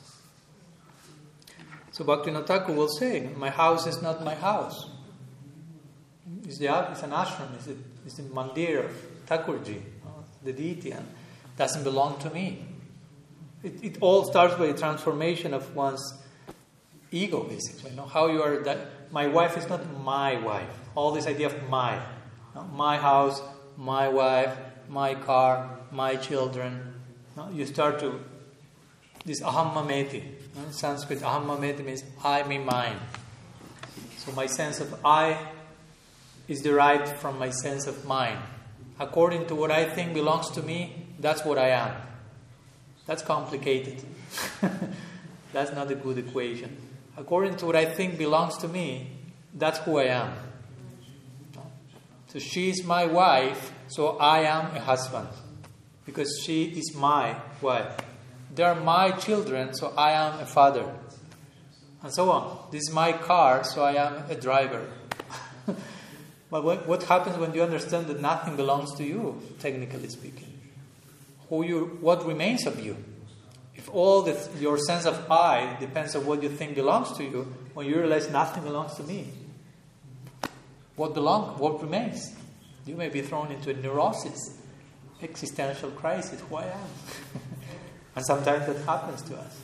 So Bhaktivinoda Thakur will say, my house is not my house. It's, the, it's an ashram, it's the, it's the mandir of Thakurji, the deity, and doesn't belong to me. It, it all starts by a transformation of one's ego, basically. You know, how you are that my wife is not my wife. All this idea of my. You know, my house, my wife, my car, my children. You know, you start to, this aham mameti. You know, in Sanskrit, aham mameti means I, me, mine. So my sense of I is derived from my sense of mine. According to what I think belongs to me, that's what I am. That's complicated. That's not a good equation. According to what I think belongs to me, that's who I am. So she is my wife, so I am a husband. Because she is my wife. They are my children, so I am a father. And so on. This is my car, so I am a driver. But what, what happens when you understand that nothing belongs to you, technically speaking? Who you, what remains of you? If all the, your sense of I depends on what you think belongs to you, when you realize nothing belongs to me, what belongs? What remains? You may be thrown into a neurosis, existential crisis. Who I am? And sometimes that happens to us.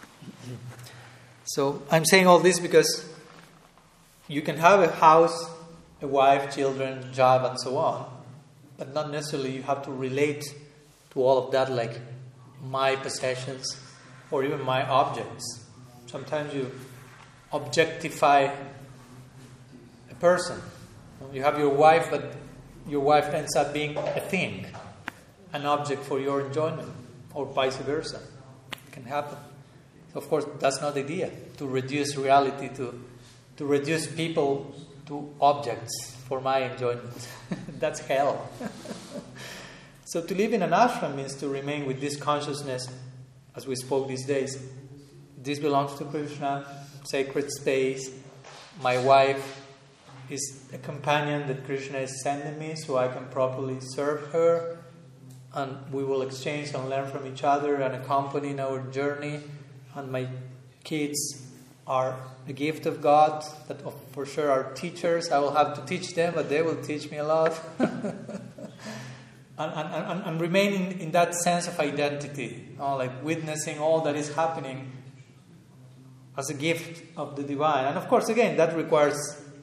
So I'm saying all this because you can have a house a wife, children, job, and so on. But not necessarily you have to relate to all of that like my possessions or even my objects. Sometimes you objectify a person. You have your wife, but your wife ends up being a thing, an object for your enjoyment, or vice versa. It can happen. Of course, that's not the idea, to reduce reality, to, to reduce people to objects for my enjoyment. That's hell. So to live in an ashram means to remain with this consciousness, as we spoke these days. This belongs to Krishna, sacred space. My wife is a companion that Krishna is sending me so I can properly serve her, and we will exchange and learn from each other and accompany in our journey. And my kids are a gift of God that for sure are teachers. I will have to teach them, but they will teach me a lot. and, and, and, and remaining in that sense of identity, you know, like witnessing all that is happening as a gift of the divine. And of course, again, that requires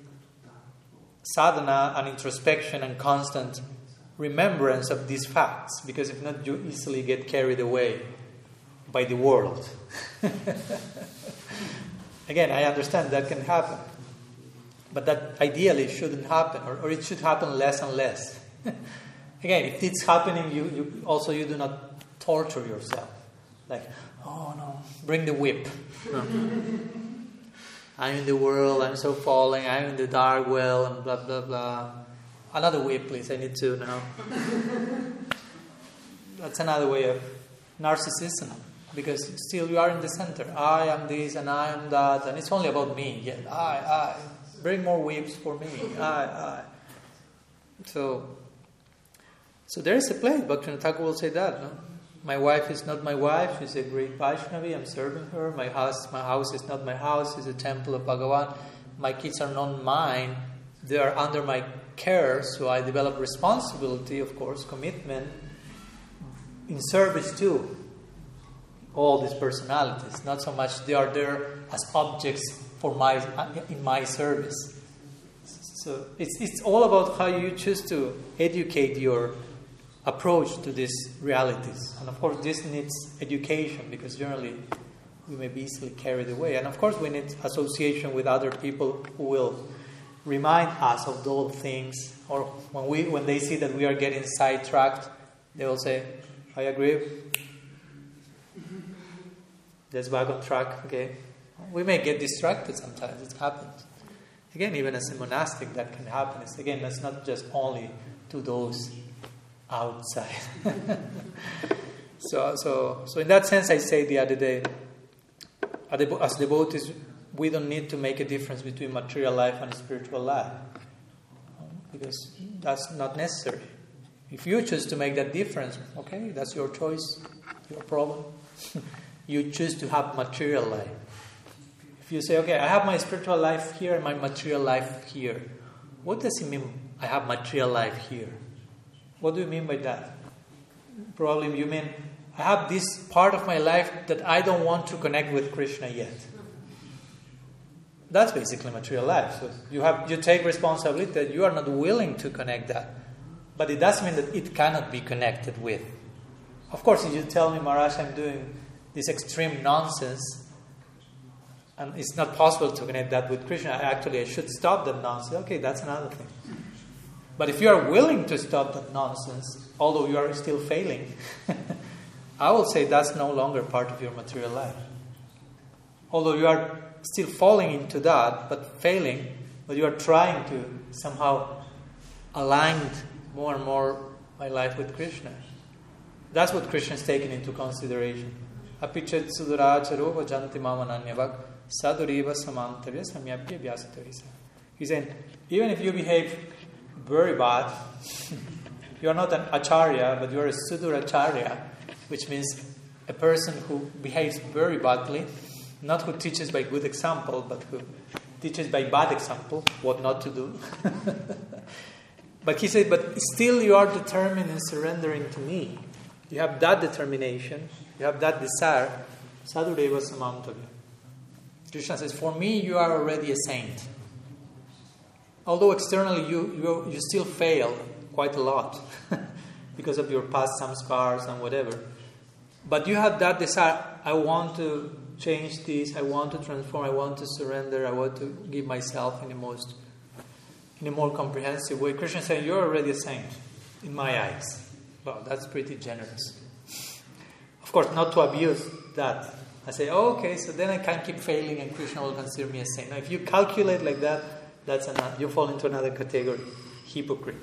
sadhana and introspection and constant remembrance of these facts, because if not, you easily get carried away by the world. Again, I understand that can happen, but that ideally shouldn't happen, or, or it should happen less and less. Again, if it's happening, you, you also you do not torture yourself. Like, oh no, bring the whip. No. I'm in the world, I'm so falling, I'm in the dark well, and blah, blah, blah. Another whip, please, I need to now. That's another way of narcissism, because still you are in the center. I am this and I am that, and it's only about me. Yeah, I, I. Bring more whips for me. I, I. So, so there is a place. Bhaktivinoda Thakur will say that, no? My wife is not my wife, she's a great Vaishnavi, I'm serving her. My house my house is not my house, it's a temple of Bhagavan. My kids are not mine, they are under my care, so I develop responsibility, of course, commitment, in service to all these personalities. Not so much they are there as objects for my in my service. So it's it's all about how you choose to educate your approach to these realities. And of course this needs education, because generally we may be easily carried away. And of course we need association with other people who will remind us of those things, or when we when they see that we are getting sidetracked, they will say, I agree, let's back on track. Okay, we may get distracted sometimes, it happens. Again, even as a monastic that can happen. It's, again, that's not just only to those outside. so, so, so in that sense, I say the other day, as devotees, we don't need to make a difference between material life and spiritual life, because that's not necessary. If you choose to make that difference, okay, that's your choice, your problem. You choose to have material life. If you say, okay, I have my spiritual life here and my material life here, what does it mean, I have material life here? What do you mean by that? Probably you mean, I have this part of my life that I don't want to connect with Krishna yet. That's basically material life. So you have you take responsibility that you are not willing to connect that. But it doesn't mean that it cannot be connected with. Of course, if you tell me, Maharaj, I'm doing this extreme nonsense, and it's not possible to connect that with Krishna, actually I should stop that nonsense. Okay, that's another thing. But if you are willing to stop that nonsense, although you are still failing, I will say that's no longer part of your material life. Although you are still falling into that, but failing, but you are trying to somehow align more and more my life with Krishna. That's what Krishna is taking into consideration. Apichet suduracharo vajanti mamananyavak saduriva samantavya samyapya vyasatavisa. He's saying, even if you behave very bad, you are not an acharya, but you are a suduracharya, which means a person who behaves very badly, not who teaches by good example, but who teaches by bad example what not to do. But he said, but still you are determined in surrendering to me. You have that determination, you have that desire. Sadhudeva samantavya. Krishna says, for me you are already a saint. although externally you, you, you still fail quite a lot because of your past samskars and whatever. But you have that desire, I want to change this, I want to transform, I want to surrender, I want to give myself in the most, in a more comprehensive way. Krishna is saying, you're already a saint in my eyes. Well, that's pretty generous. Of course, not to abuse that. I say, oh, okay, so then I can't keep failing and Krishna will consider me a saint. Now, if you calculate like that, that's another, you fall into another category, hypocrite.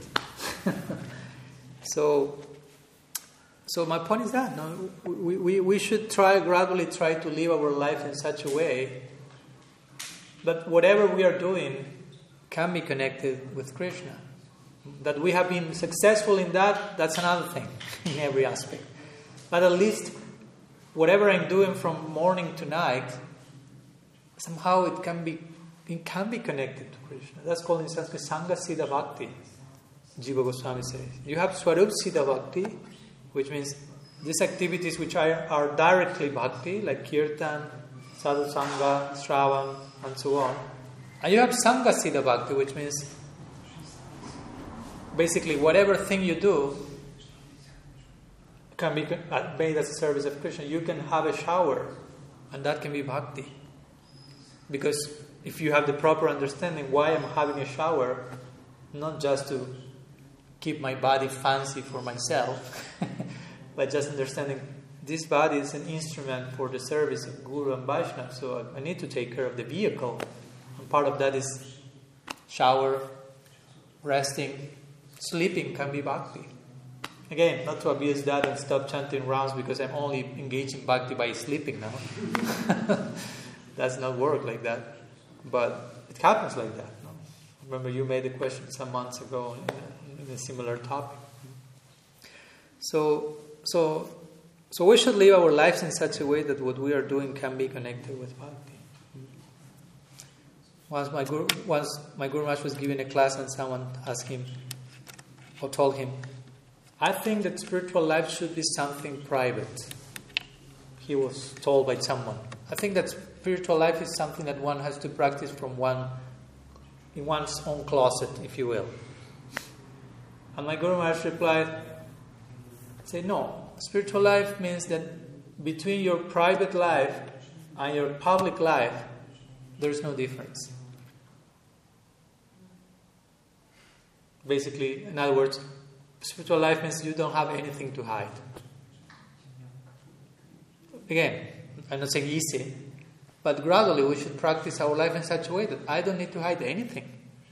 so, so my point is that no, we, we, we should try, gradually try to live our life in such a way that whatever we are doing can be connected with Krishna. That we have been successful in that, that's another thing in every aspect. But at least whatever I'm doing from morning to night, somehow it can be it can be connected to Krishna. That's called in Sanskrit Sangha Siddha Bhakti. Jiva Goswami says. You have Swarup Siddha Bhakti, which means these activities which are, are directly bhakti, like Kirtan, Sadhu Sangha, Shravan, and so on. And you have Sangha Siddha Bhakti, which means basically whatever thing you do can be made as a service of Krishna. You can have a shower, and that can be bhakti. Because if you have the proper understanding why I'm having a shower, not just to keep my body fancy for myself, but just understanding this body is an instrument for the service of Guru and Vaishnava, so I need to take care of the vehicle. And part of that is shower, resting, sleeping can be bhakti. Again, not to abuse that and stop chanting rounds because I'm only engaged in bhakti by sleeping now. Does not work like that. But it happens like that. No? Remember you made a question some months ago in a, in a similar topic. So, so, so we should live our lives in such a way that what we are doing can be connected with bhakti. Once my Guru, once my Guru Maharaj was giving a class and someone asked him or told him, I think that spiritual life should be something private. He was told by someone. I think that spiritual life is something that one has to practice from one, in one's own closet, if you will. And my Guru Maharaj replied, say, no, spiritual life means that between your private life and your public life, there's no difference. Basically, in other words, spiritual life means you don't have anything to hide. Again, I'm not saying easy, but gradually we should practice our life in such a way that I don't need to hide anything.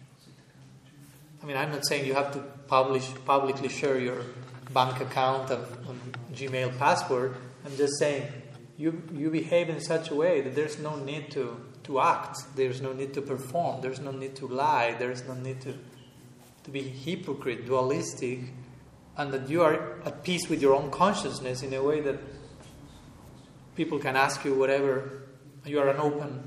I mean, I'm not saying you have to publish publicly share your bank account and, and Gmail password. I'm just saying you you behave in such a way that there's no need to, to act. There's no need to perform. There's no need to lie. There's no need to, to be hypocrite, dualistic, and that you are at peace with your own consciousness in a way that people can ask you whatever. You are an open,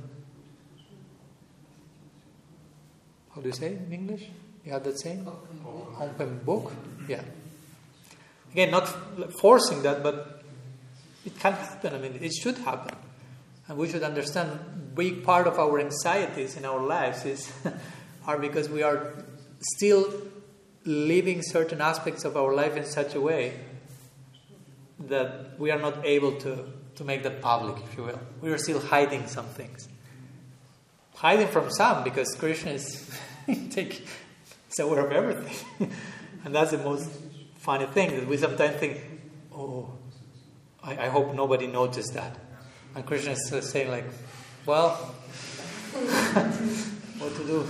how do you say in English? You have that saying? Open book. Open book? Yeah. Again, not forcing that, but it can happen. I mean, it should happen. And we should understand a big part of our anxieties in our lives is are because we are still living certain aspects of our life in such a way that we are not able to to make that public, if you will. We are still hiding some things. Hiding from some, because Krishna is take, is aware of everything. And that's the most funny thing, that we sometimes think, oh, I, I hope nobody noticed that. And Krishna is saying like, well, what to do?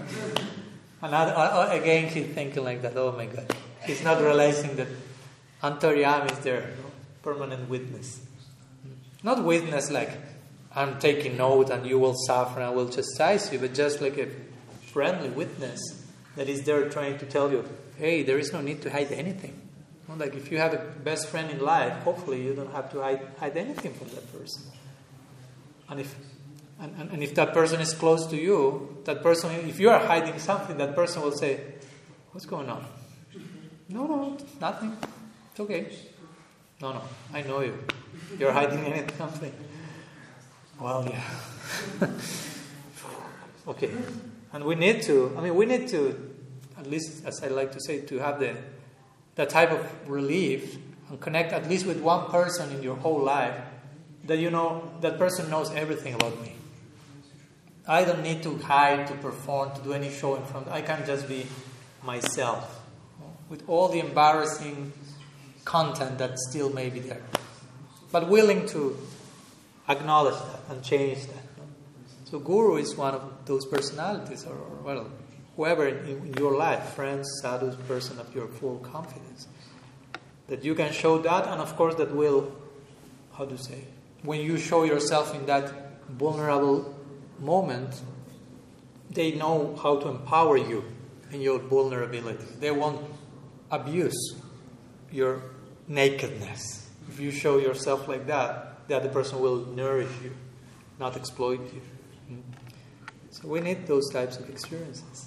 And again he's thinking like that, oh my God. He's not realizing that Antaryami is there, no? Permanent witness. Not witness like, I'm taking note and you will suffer and I will chastise you, but just like a friendly witness that is there trying to tell you, hey, there is no need to hide anything. You know, like if you have a best friend in life, hopefully you don't have to hide, hide anything from that person. And if and, and, and if that person is close to you, that person, if you are hiding something, that person will say, what's going on? No, no, nothing. It's okay. No, no, I know you. You're hiding something. Well, yeah. Okay. And we need to, I mean, we need to, at least as I like to say, to have the that type of relief and connect at least with one person in your whole life that you know, that person knows everything about me. I don't need to hide, to perform, to do any show in front. I can just be myself with all the embarrassing content that still may be there. But willing to acknowledge that and change that. So Guru is one of those personalities, or, or well, whoever in, in your life, friends, sadhus, person of your full confidence, that you can show that, and of course that will, how to say, when you show yourself in that vulnerable moment, they know how to empower you in your vulnerability. They won't abuse your nakedness. If you show yourself like that, the other person will nourish you, not exploit you. So we need those types of experiences.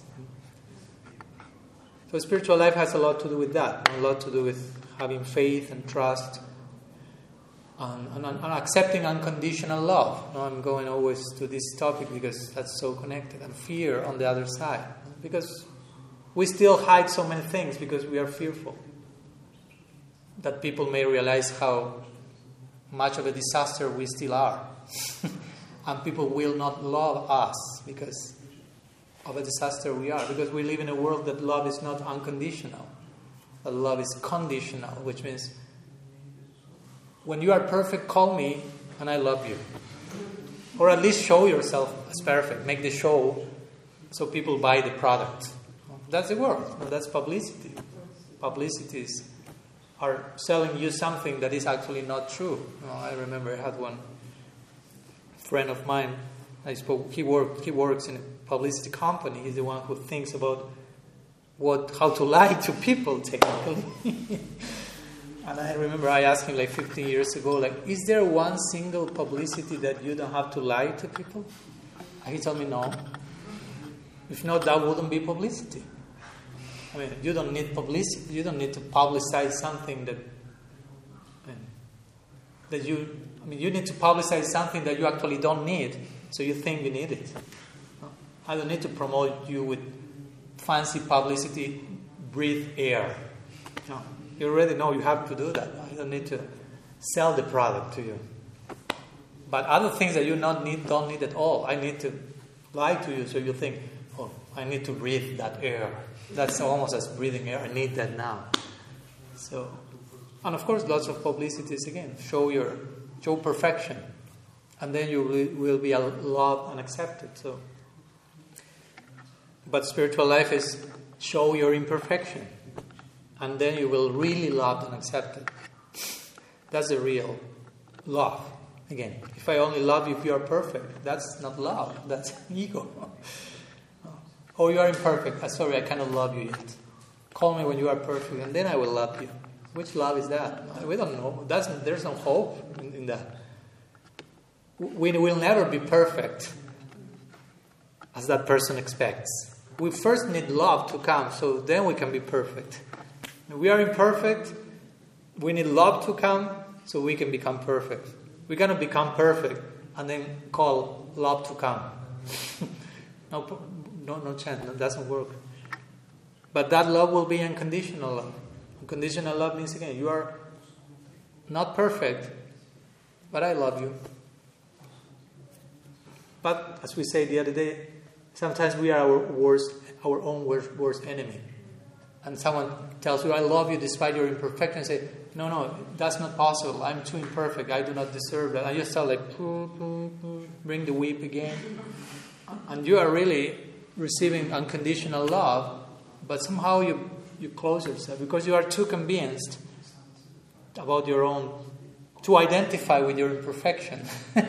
So spiritual life has a lot to do with that, a lot to do with having faith and trust and, and, and accepting unconditional love. Now I'm going always to this topic because that's so connected. And fear on the other side. Because we still hide so many things because we are fearful that people may realize how much of a disaster we still are. And people will not love us because of a disaster we are. Because we live in a world that love is not unconditional. That love is conditional, which means when you are perfect, call me and I love you. Or at least show yourself as perfect. Make the show so people buy the product. That's the world. That's publicity. Publicities are selling you something that is actually not true. I remember I had one friend of mine, I spoke, he worked he works in a publicity company. He's the one who thinks about what how to lie to people technically. And I remember I asked him like fifteen years ago, like, is there one single publicity that you don't have to lie to people? And he told me no. If not, that wouldn't be publicity. I mean, you don't need publicity. You don't need to publicize something that I mean, that you. I mean, you need to publicize something that you actually don't need, so you think you need it. I don't need to promote you with fancy publicity. Breathe air. No, you already know you have to do that. I don't need to sell the product to you. But other things that you not need, don't need at all. I need to lie to you, so you think, oh, I need to breathe that air. That's almost as breathing air. I need that now. So, and of course, lots of publicities again. Show your, show perfection, and then you will, will be loved and accepted. So, but spiritual life is show your imperfection, and then you will really loved and accepted. That's the real love. Again, if I only love you if you are perfect, that's not love. That's ego. Oh, you are imperfect. I'm sorry, I cannot love you yet. Call me when you are perfect, and then I will love you. Which love is that? We don't know. That's, there's no hope in, in that. We will never be perfect as that person expects. We first need love to come, so then we can be perfect. We are imperfect. We need love to come, so we can become perfect. We're going to become perfect, and then call love to come. no, no, no chance. That doesn't work. But that love will be unconditional love. Unconditional love means, again, you are not perfect, but I love you. But as we said the other day, sometimes we are our worst, our own worst, worst enemy. And someone tells you, I love you despite your imperfection. Say, no, no, that's not possible. I'm too imperfect. I do not deserve that. And you start like, poo, poo, poo, bring the whip again. And you are really receiving unconditional love, but somehow you, you close yourself because you are too convinced about your own, to identify with your imperfection.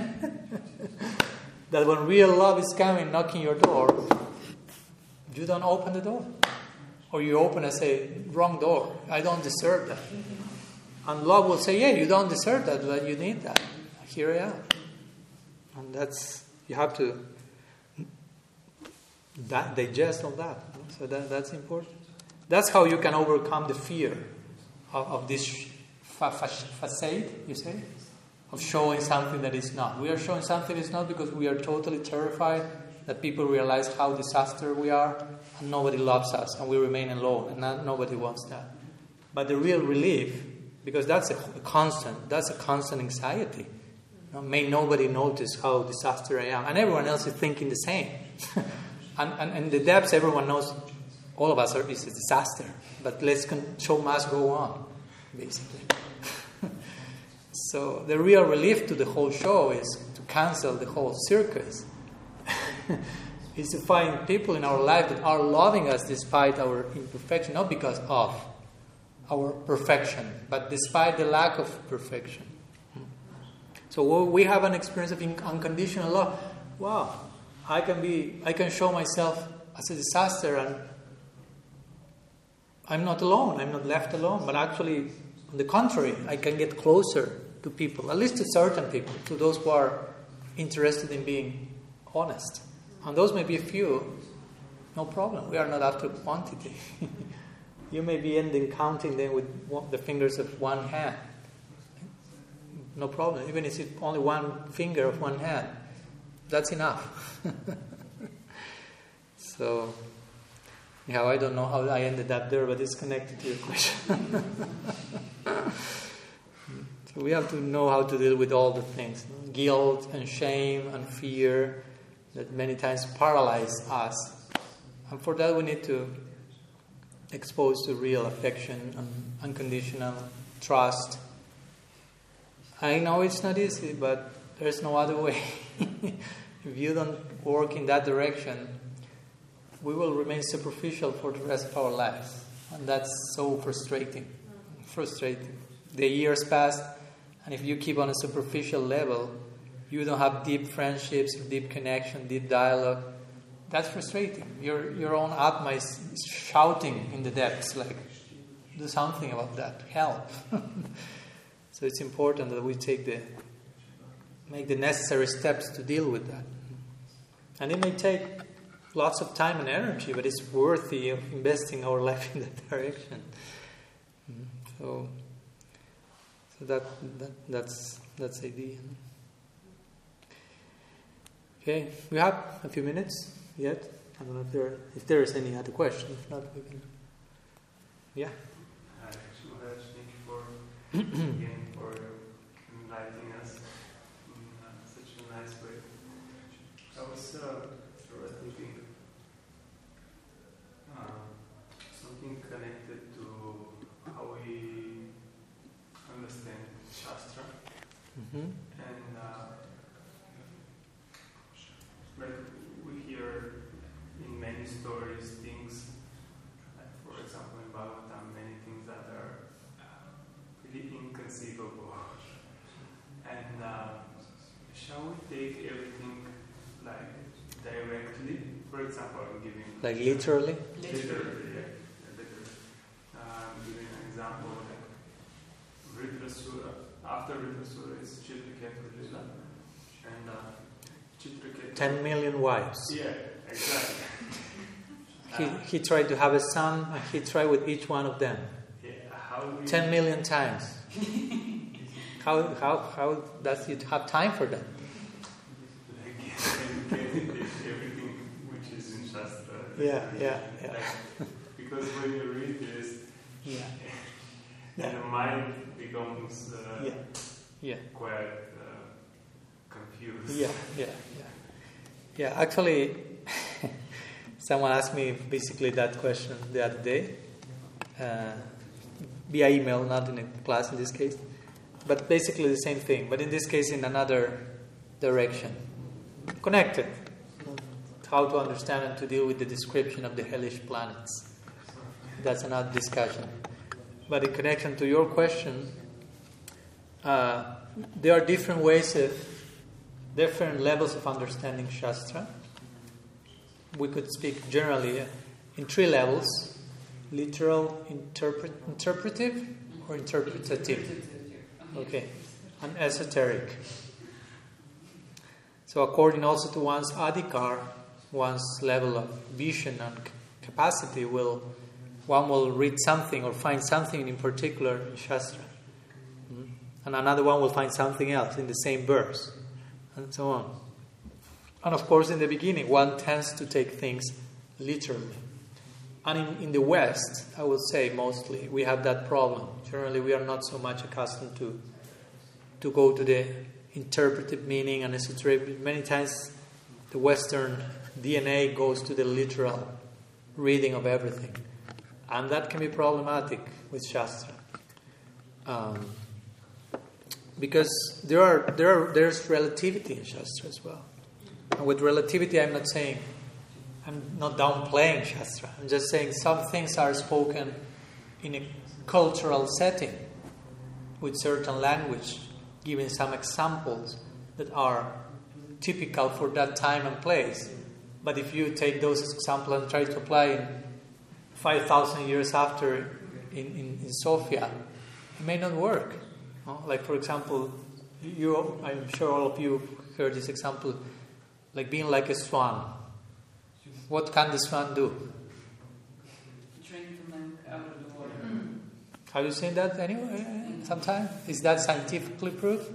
That when real love is coming, knocking your door, you don't open the door. Or you open and say, wrong door. I don't deserve that. And love will say, yeah, you don't deserve that, but you need that. Here I am. And that's, you have to that, digest all that. So that, that's important. That's how you can overcome the fear of, of this fa- fa- facade, you say? Of showing something that is not. We are showing something that is not because we are totally terrified that people realize how disaster we are, and nobody loves us, and we remain alone, and not, nobody wants that. But the real relief, because that's a, a constant, that's a constant anxiety. You know, may nobody notice how disaster I am, and everyone else is thinking the same. and, and in the depths, everyone knows all of us are is a disaster. But let's con- show must go on, basically. So the real relief to the whole show is to cancel the whole circus. Is to find people in our life that are loving us despite our imperfection, not because of our perfection, but despite the lack of perfection. So we have an experience of unconditional love. Wow, I can be, I can show myself as a disaster, and I'm not alone. I'm not left alone. But actually, on the contrary, I can get closer to people, at least to certain people, to those who are interested in being honest. And those may be a few. No problem. We are not after quantity. You may be ending counting them with one, the fingers of one hand. No problem. Even if it's only one finger of one hand, that's enough. So, yeah, I don't know how I ended up there, but it's connected to your question. So we have to know how to deal with all the things. Guilt and shame and fear that many times paralyze us. And for that we need to expose to real affection and unconditional trust. I know it's not easy, but there's no other way. If you don't work in that direction, we will remain superficial for the rest of our lives. And that's so frustrating. Frustrating. The years pass, and if you keep on a superficial level, you don't have deep friendships, deep connection, deep dialogue. That's frustrating. Your your own Atma is shouting in the depths, like, do something about that. Help. So it's important that we take the make the necessary steps to deal with that. And it may take lots of time and energy, but it's worthy of investing our life in that direction. So, so that, that that's that's the idea. Okay, we have a few minutes yet. I don't know if there if there is any other question. If not, we can. Yeah. Uh, Maharaj, thank you for again for enlightening us in uh, such a nice way. I was uh, thinking uh, something connected to how we understand Shastra, Mm-hmm. and uh, like we hear in many stories things, like for example in Bhagavatam, many things that are really inconceivable. And uh, shall we take everything like directly? For example, I'm giving Like literally. literally, yeah, literally. Uh, I'm giving an example like Ritra Sura. After Ritra Sura is Chitraketu Lila, and uh, Chitraketu. Ten million wives. Yeah, exactly. He Uh, he tried to have a son, and he tried with each one of them. yeah, how we Ten million times. How how how does he have time for that? like can everything which is in Shastra. Yeah, yeah, yeah. Like, because when you read this, Yeah, and the mind becomes uh, yeah, yeah, quite uh, confused. yeah, yeah, yeah. Yeah, actually, someone asked me basically that question the other day, uh, via email, not in a class in this case, but basically the same thing, but in this case in another direction. Connected. How to understand and to deal with the description of the hellish planets. That's another discussion. But in connection to your question, uh, there are different ways of, different levels of understanding Shastra. We could speak generally in three levels: literal, interpret, interpretive, or interpretative. Okay, and esoteric. So according also to one's adhikar, one's level of vision and capacity, will one will read something or find something in particular in Shastra, and another one will find something else in the same verse, and so on. And of course, in the beginning, one tends to take things literally. And in, in the West, I would say mostly, we have that problem. Generally, we are not so much accustomed to to go to the interpretive meaning and esoteric. Many times, the Western D N A goes to the literal reading of everything. And that can be problematic with Shastra. Um, because there are there are there's relativity in Shastra as well. And with relativity, I'm not saying, I'm not downplaying Shastra. I'm just saying some things are spoken in a cultural setting with certain language, giving some examples that are typical for that time and place. But if you take those examples and try to apply in five thousand years after in, in, in Sofia, it may not work. No? Like, for example, you, I'm sure all of you heard this example, like being like a swan. What can the swan do? Drink the milk out of the water. Have you seen that anyway? Sometime? Is that scientifically proved?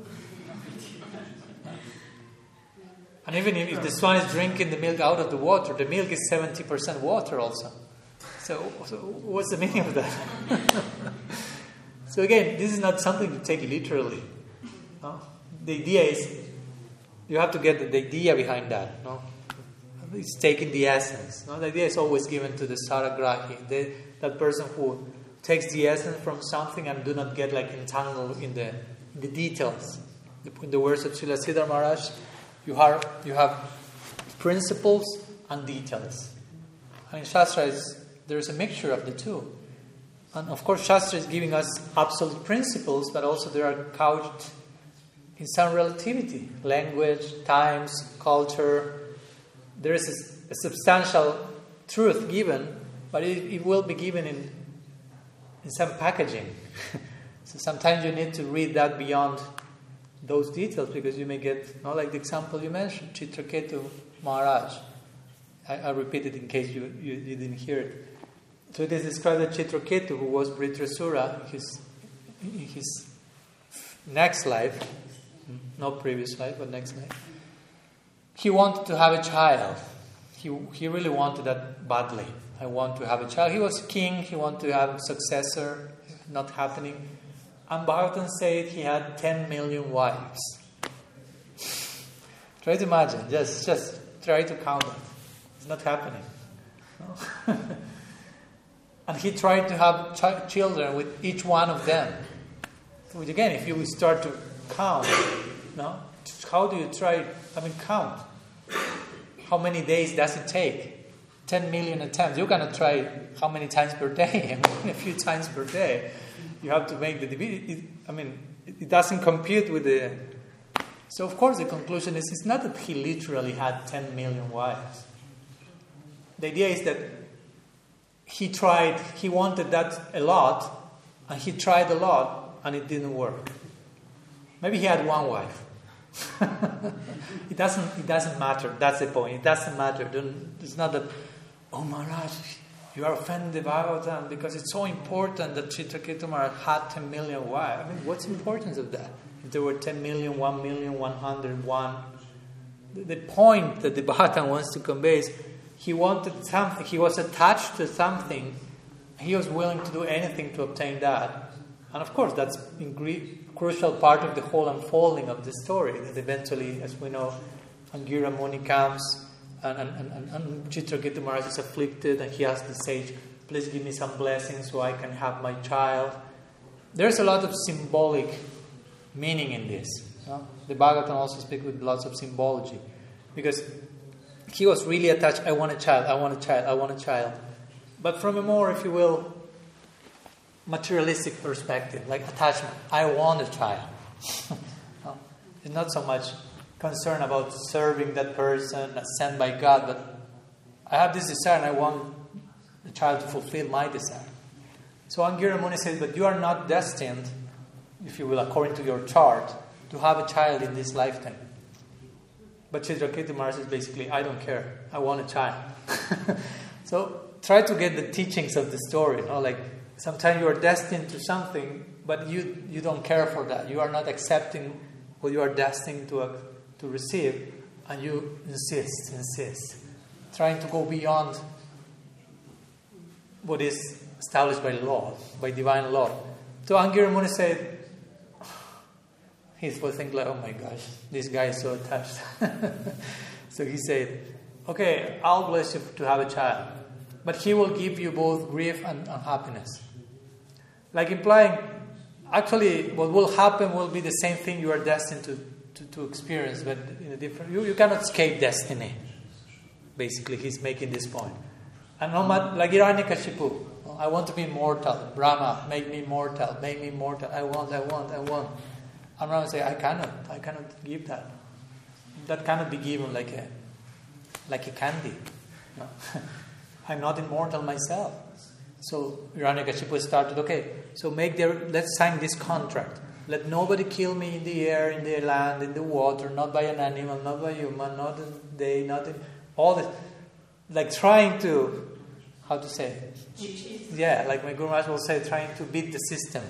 And even if, if the swan is drinking the milk out of the water, the milk is seventy percent water also. So, so what's the meaning of that? So again, this is not something to take literally. No? The idea is, you have to get the, the idea behind that. No? It's taking the essence. No? The idea is always given to the Saragrahi, the, that person who takes the essence from something and do not get like entangled in the, in the details. In the words of Srila Siddhar Maharaj, you have, you have principles and details. And in Shastra, is, there's a mixture of the two. And of course, Shastra is giving us absolute principles, but also they are couched in some relativity. Language, times, culture. There is a, a substantial truth given, but it, it will be given in, in some packaging. So sometimes you need to read that beyond those details, because you may get, you know, like the example you mentioned, Chitraketu Maharaj. I, I repeat it in case you, you, you didn't hear it. So it is described that Chitraketu, who was Vritrasura, his, in his next life, not previous life, but next life, he wanted to have a child. He, he really wanted that badly. I want to have a child. He was king, he wanted to have a successor, not happening. And Bhagavatam said he had ten million wives. Try to imagine, just, just try to count it. It's not happening. No? And he tried to have ch- children with each one of them. Which again, if you start to count, no? How do you try, I mean, count? How many days does it take? ten million attempts. You're going to try how many times per day? I mean, a few times per day. You have to make the division. I mean, it doesn't compute with the... So, of course, the conclusion is it's not that he literally had ten million wives. The idea is that he tried, he wanted that a lot, and he tried a lot, and it didn't work. Maybe he had one wife. it doesn't It doesn't matter. That's the point. It doesn't matter. It's not that, oh Maharaj, you are offending the Bhagavatam because it's so important that Chitraketu Maharaj had ten million wives. I mean, what's the importance of that? If there were ten million, one million, one hundred one. The, the point that the Bhagavatam wants to convey is he wanted something, he was attached to something, he was willing to do anything to obtain that. And of course, that's a crucial part of the whole unfolding of the story, that eventually, as we know, Angira Muni comes, and, and, and, and Chitraketu Maharaj is afflicted, and he asks the sage, please give me some blessings so I can have my child. There's a lot of symbolic meaning in this. No? The Bhagavatam also speaks with lots of symbology, because he was really attached. I want a child, I want a child, I want a child. But from a more, if you will, materialistic perspective, like attachment. I want a child. No? It's not so much concern about serving that person sent by God, but I have this desire and I want the child to fulfill my desire. So Angira Muni says, but you are not destined, if you will, according to your chart, to have a child in this lifetime. But Chitraketu Maharaj says basically, I don't care. I want a child. So try to get the teachings of the story. You know? Like sometimes you are destined to something, but you, you don't care for that. You are not accepting what you are destined to, uh, to receive. and you insist, insist, trying to go beyond what is established by law, by divine law. So Angira Muni said, he was thinking like, oh my gosh, this guy is so attached. So he said, okay, I'll bless you to have a child, but he will give you both grief and, and happiness. Like implying, actually, what will happen will be the same thing you are destined to, to, to experience, but in a different. You, you cannot escape destiny. Basically, he's making this point. And no matter, like Hiranyakashipu, I want to be immortal. Brahma, make me immortal, make me immortal. I want, I want, I want. And Brahma say, I cannot, I cannot give that. That cannot be given like a, like a candy. No. I'm not immortal myself. So Hiranyakashipu started, okay, so make their, let's sign this contract. Let nobody kill me in the air, in the land, in the water, not by an animal, not by a human, not in day, not in all this. Like trying to, how to say? Yeah, like my Guru Maharaj will say, trying to beat the system.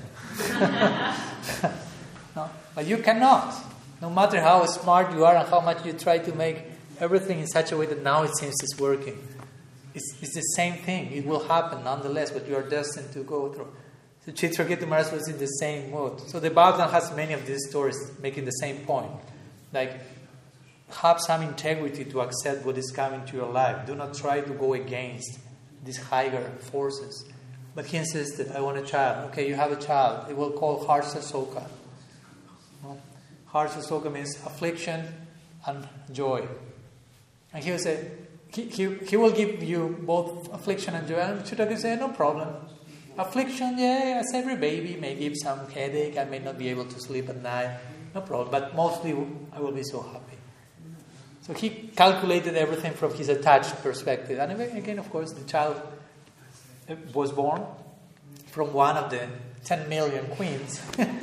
No, but you cannot. No matter how smart you are and how much you try to make everything in such a way that now it seems it's working. It's, it's the same thing. It will happen nonetheless, but you are destined to go through. So Chitraketu Maharaj was in the same mode. So the Bhagavatam has many of these stories making the same point. Like, have some integrity to accept what is coming to your life. Do not try to go against these higher forces. But he insisted, I want a child. Okay, you have a child. It will call Harsha Soka. No? Harsha Soka means affliction and joy. And he will say, he, he, he will give you both affliction and joy. And Chitraketu say, no problem. Affliction, yeah, as every baby may give some headache. I may not be able to sleep at night. No problem. But mostly I will be so happy. So he calculated everything from his attached perspective. And again, of course, the child was born from one of the ten million queens.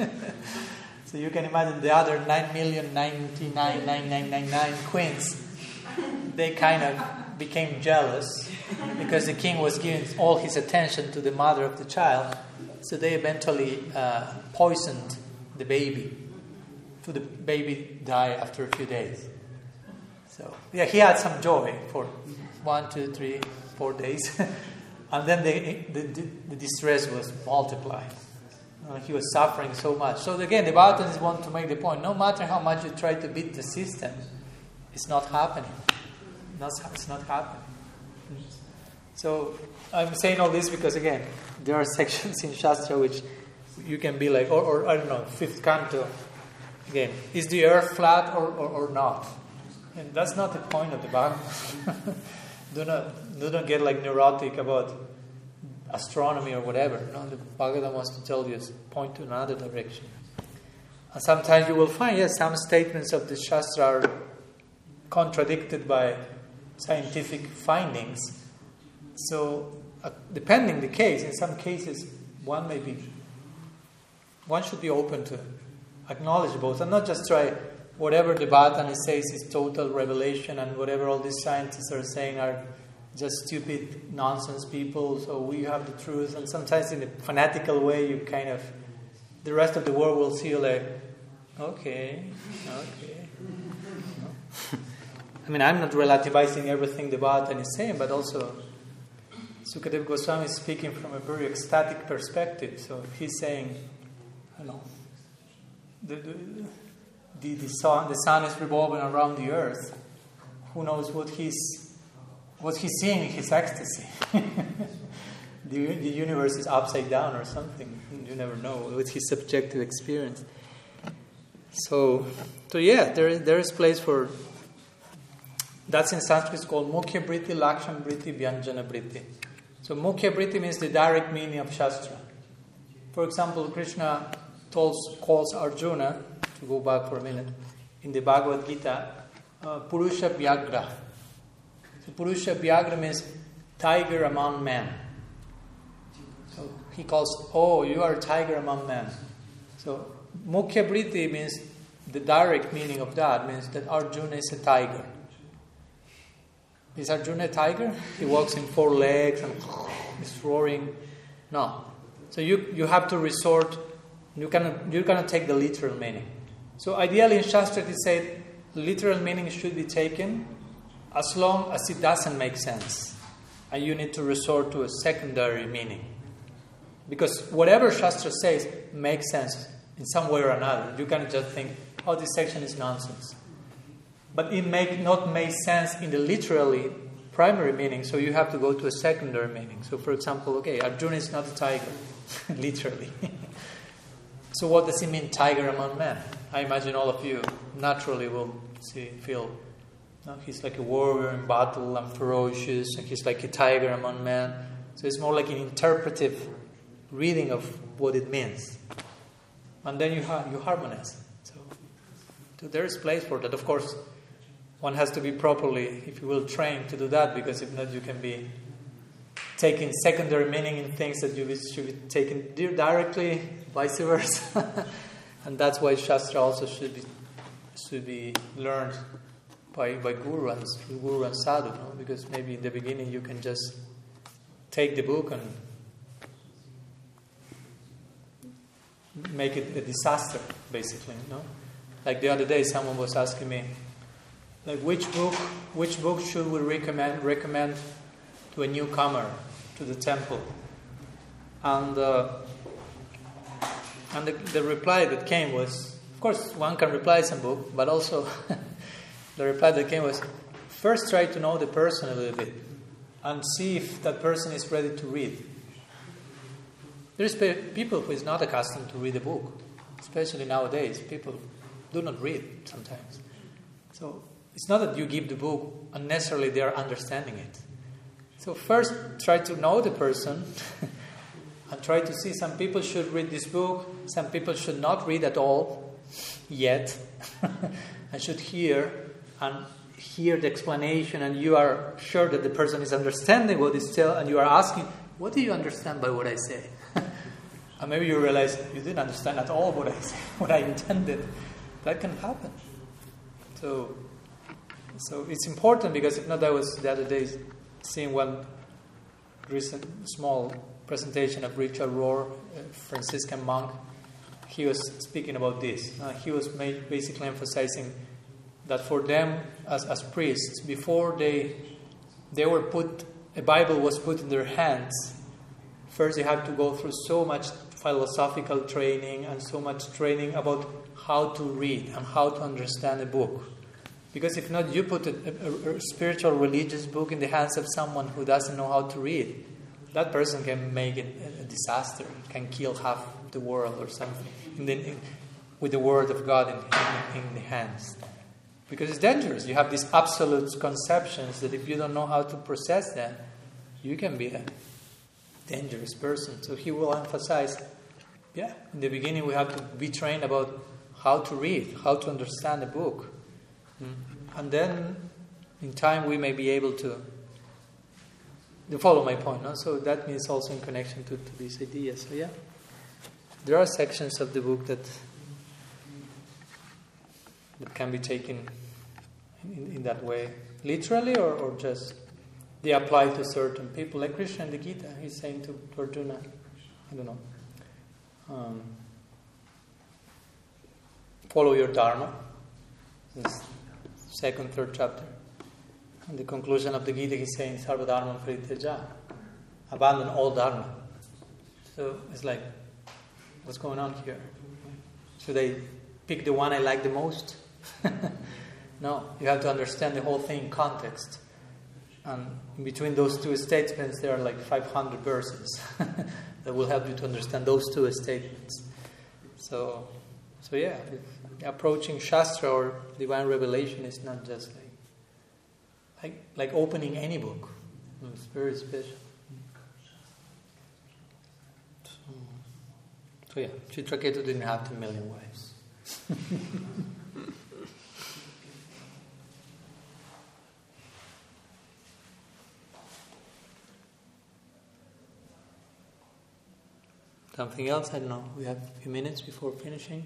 So you can imagine the other nine million ninety-nine thousand nine hundred ninety-nine queens. They kind of became jealous because the king was giving all his attention to the mother of the child. So they eventually uh, poisoned the baby. So the baby died after a few days. So yeah, he had some joy for one, two, three, four days. And then the, the, the distress was multiplied. Uh, he was suffering so much. So again, the Bhagavatans want to make the point, no matter how much you try to beat the system, it's not happening. Not, it's not happening. So I'm saying all this because, again, there are sections in Shastra which you can be like, or, or I don't know, fifth canto. Again, is the earth flat or, or, or not? And that's not the point of the Bhagavad. do not do not get like neurotic about astronomy or whatever. No, the Bhagavad wants to tell you, point to another direction. And sometimes you will find, yes, some statements of the Shastra are contradicted by scientific findings. So, uh, depending the case, in some cases, one may be, one should be open to acknowledge both and not just try whatever the Bhagavatam says is total revelation and whatever all these scientists are saying are just stupid nonsense people, so we have the truth. And sometimes in a fanatical way, you kind of, the rest of the world will see you like, okay, okay. No. I mean, I'm not relativizing everything the Bhagavatam is saying, but also Sukadeva Goswami is speaking from a very ecstatic perspective. So he's saying, I don't know, the, the, the, the, sun, the sun is revolving around the earth. Who knows what he's, what he's seeing in his ecstasy? the, the universe is upside down or something. You never know with his subjective experience. So, so yeah, there is, there is place for... That's in Sanskrit called Mukhya Britti, Lakshman Britti, Vyanjana Britti. So Mukhya Britti means the direct meaning of Shastra. For example, Krishna tells, calls Arjuna, to go back for a minute, in the Bhagavad Gita, uh, Purusha Vyagra. So Purusha Vyagra means tiger among men. So he calls, oh, you are a tiger among men. So Mukhya Britti means, the direct meaning of that means that Arjuna is a tiger. Is Arjuna a tiger? He walks in four legs and is roaring. No. So you, you have to resort, you cannot, you cannot take the literal meaning. So ideally in Shastra it is said, literal meaning should be taken as long as it doesn't make sense. And you need to resort to a secondary meaning. Because whatever Shastra says makes sense in some way or another. You cannot just think, oh, this section is nonsense. But it may not make sense in the literally primary meaning, so you have to go to a secondary meaning. So, for example, okay, Arjuna is not a tiger, literally. So what does it mean, tiger among men? I imagine all of you naturally will see, feel, no, he's like a warrior in battle and ferocious, and he's like a tiger among men. So it's more like an interpretive reading of what it means. And then you ha- you harmonize. So, so there is place for that. Of course, one has to be properly, if you will, trained to do that, because if not, you can be taking secondary meaning in things that you should be taken directly, vice versa. And that's why Shastra also should be should be learned by by guru and guru and sadhu, no? Because maybe in the beginning you can just take the book and make it a disaster, basically, no? Like the other day, someone was asking me, like, which book, which book should we recommend recommend to a newcomer to the temple? And uh, and the, the reply that came was, of course, one can reply some book, but also the reply that came was, first try to know the person a little bit and see if that person is ready to read. There's people who is not accustomed to read a book, especially nowadays. People do not read sometimes. So it's not that you give the book and necessarily they are understanding it. So first try to know the person and try to see, some people should read this book, some people should not read at all yet, and should hear and hear the explanation, and you are sure that the person is understanding what is said, and you are asking, what do you understand by what I say? And maybe you realize you didn't understand at all what I say, what I intended. That can happen. So, so it's important, because if not, I was the other day seeing one recent small presentation of Richard Rohr, a Franciscan monk. He was speaking about this. Uh, he was made, basically emphasizing that for them as, as priests, before they they were put, a Bible was put in their hands, first they had to go through so much philosophical training and so much training about how to read and how to understand a book. Because if not, you put a, a, a spiritual religious book in the hands of someone who doesn't know how to read, that person can make it a, a disaster, can kill half the world or something, in the, in, with the word of God in, in, in the hands. Because it's dangerous. You have these absolute conceptions that if you don't know how to process them, you can be a dangerous person. So he will emphasize, yeah, in the beginning we have to be trained about how to read, how to understand a book. Mm. And then in time we may be able to, you follow my point, no? So that means also in connection to, to these ideas. So yeah, there are sections of the book that that can be taken in, in that way, literally, or, or just they apply to certain people. Like Krishna in the Gita, he's saying to, to Arjuna, I don't know, um, follow your dharma. This second, third chapter. And the conclusion of the Gita, he's saying, Sarva dharma parityaja, abandon all dharma. So it's like, what's going on here? Should I pick the one I like the most? No, you have to understand the whole thing in context. And in between those two statements, there are like five hundred verses that will help you to understand those two statements. So, so yeah, approaching Shastra or divine revelation is not just like like, like opening any book. It's very special. So, so yeah, Chitraketu didn't have two million wives. Something else? I don't know. We have a few minutes before finishing.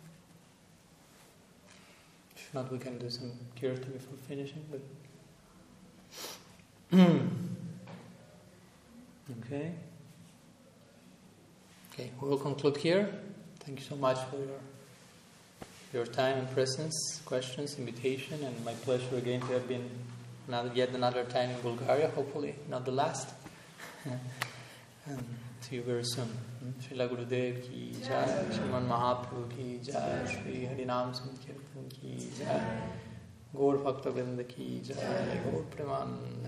If not, we can do some kirtan before finishing. But okay. Okay, we will conclude here. Thank you so much for your your time and presence, questions, invitation, and my pleasure again to have been another, yet another time in Bulgaria, hopefully not the last. And see you very soon. Srila Gurudev ki jai, Sriman Mahaprabhu ki jai, Shri Harinam Sankirtan ki jai, Gaur Bhakta Vrinda ki jai, Gaur Preman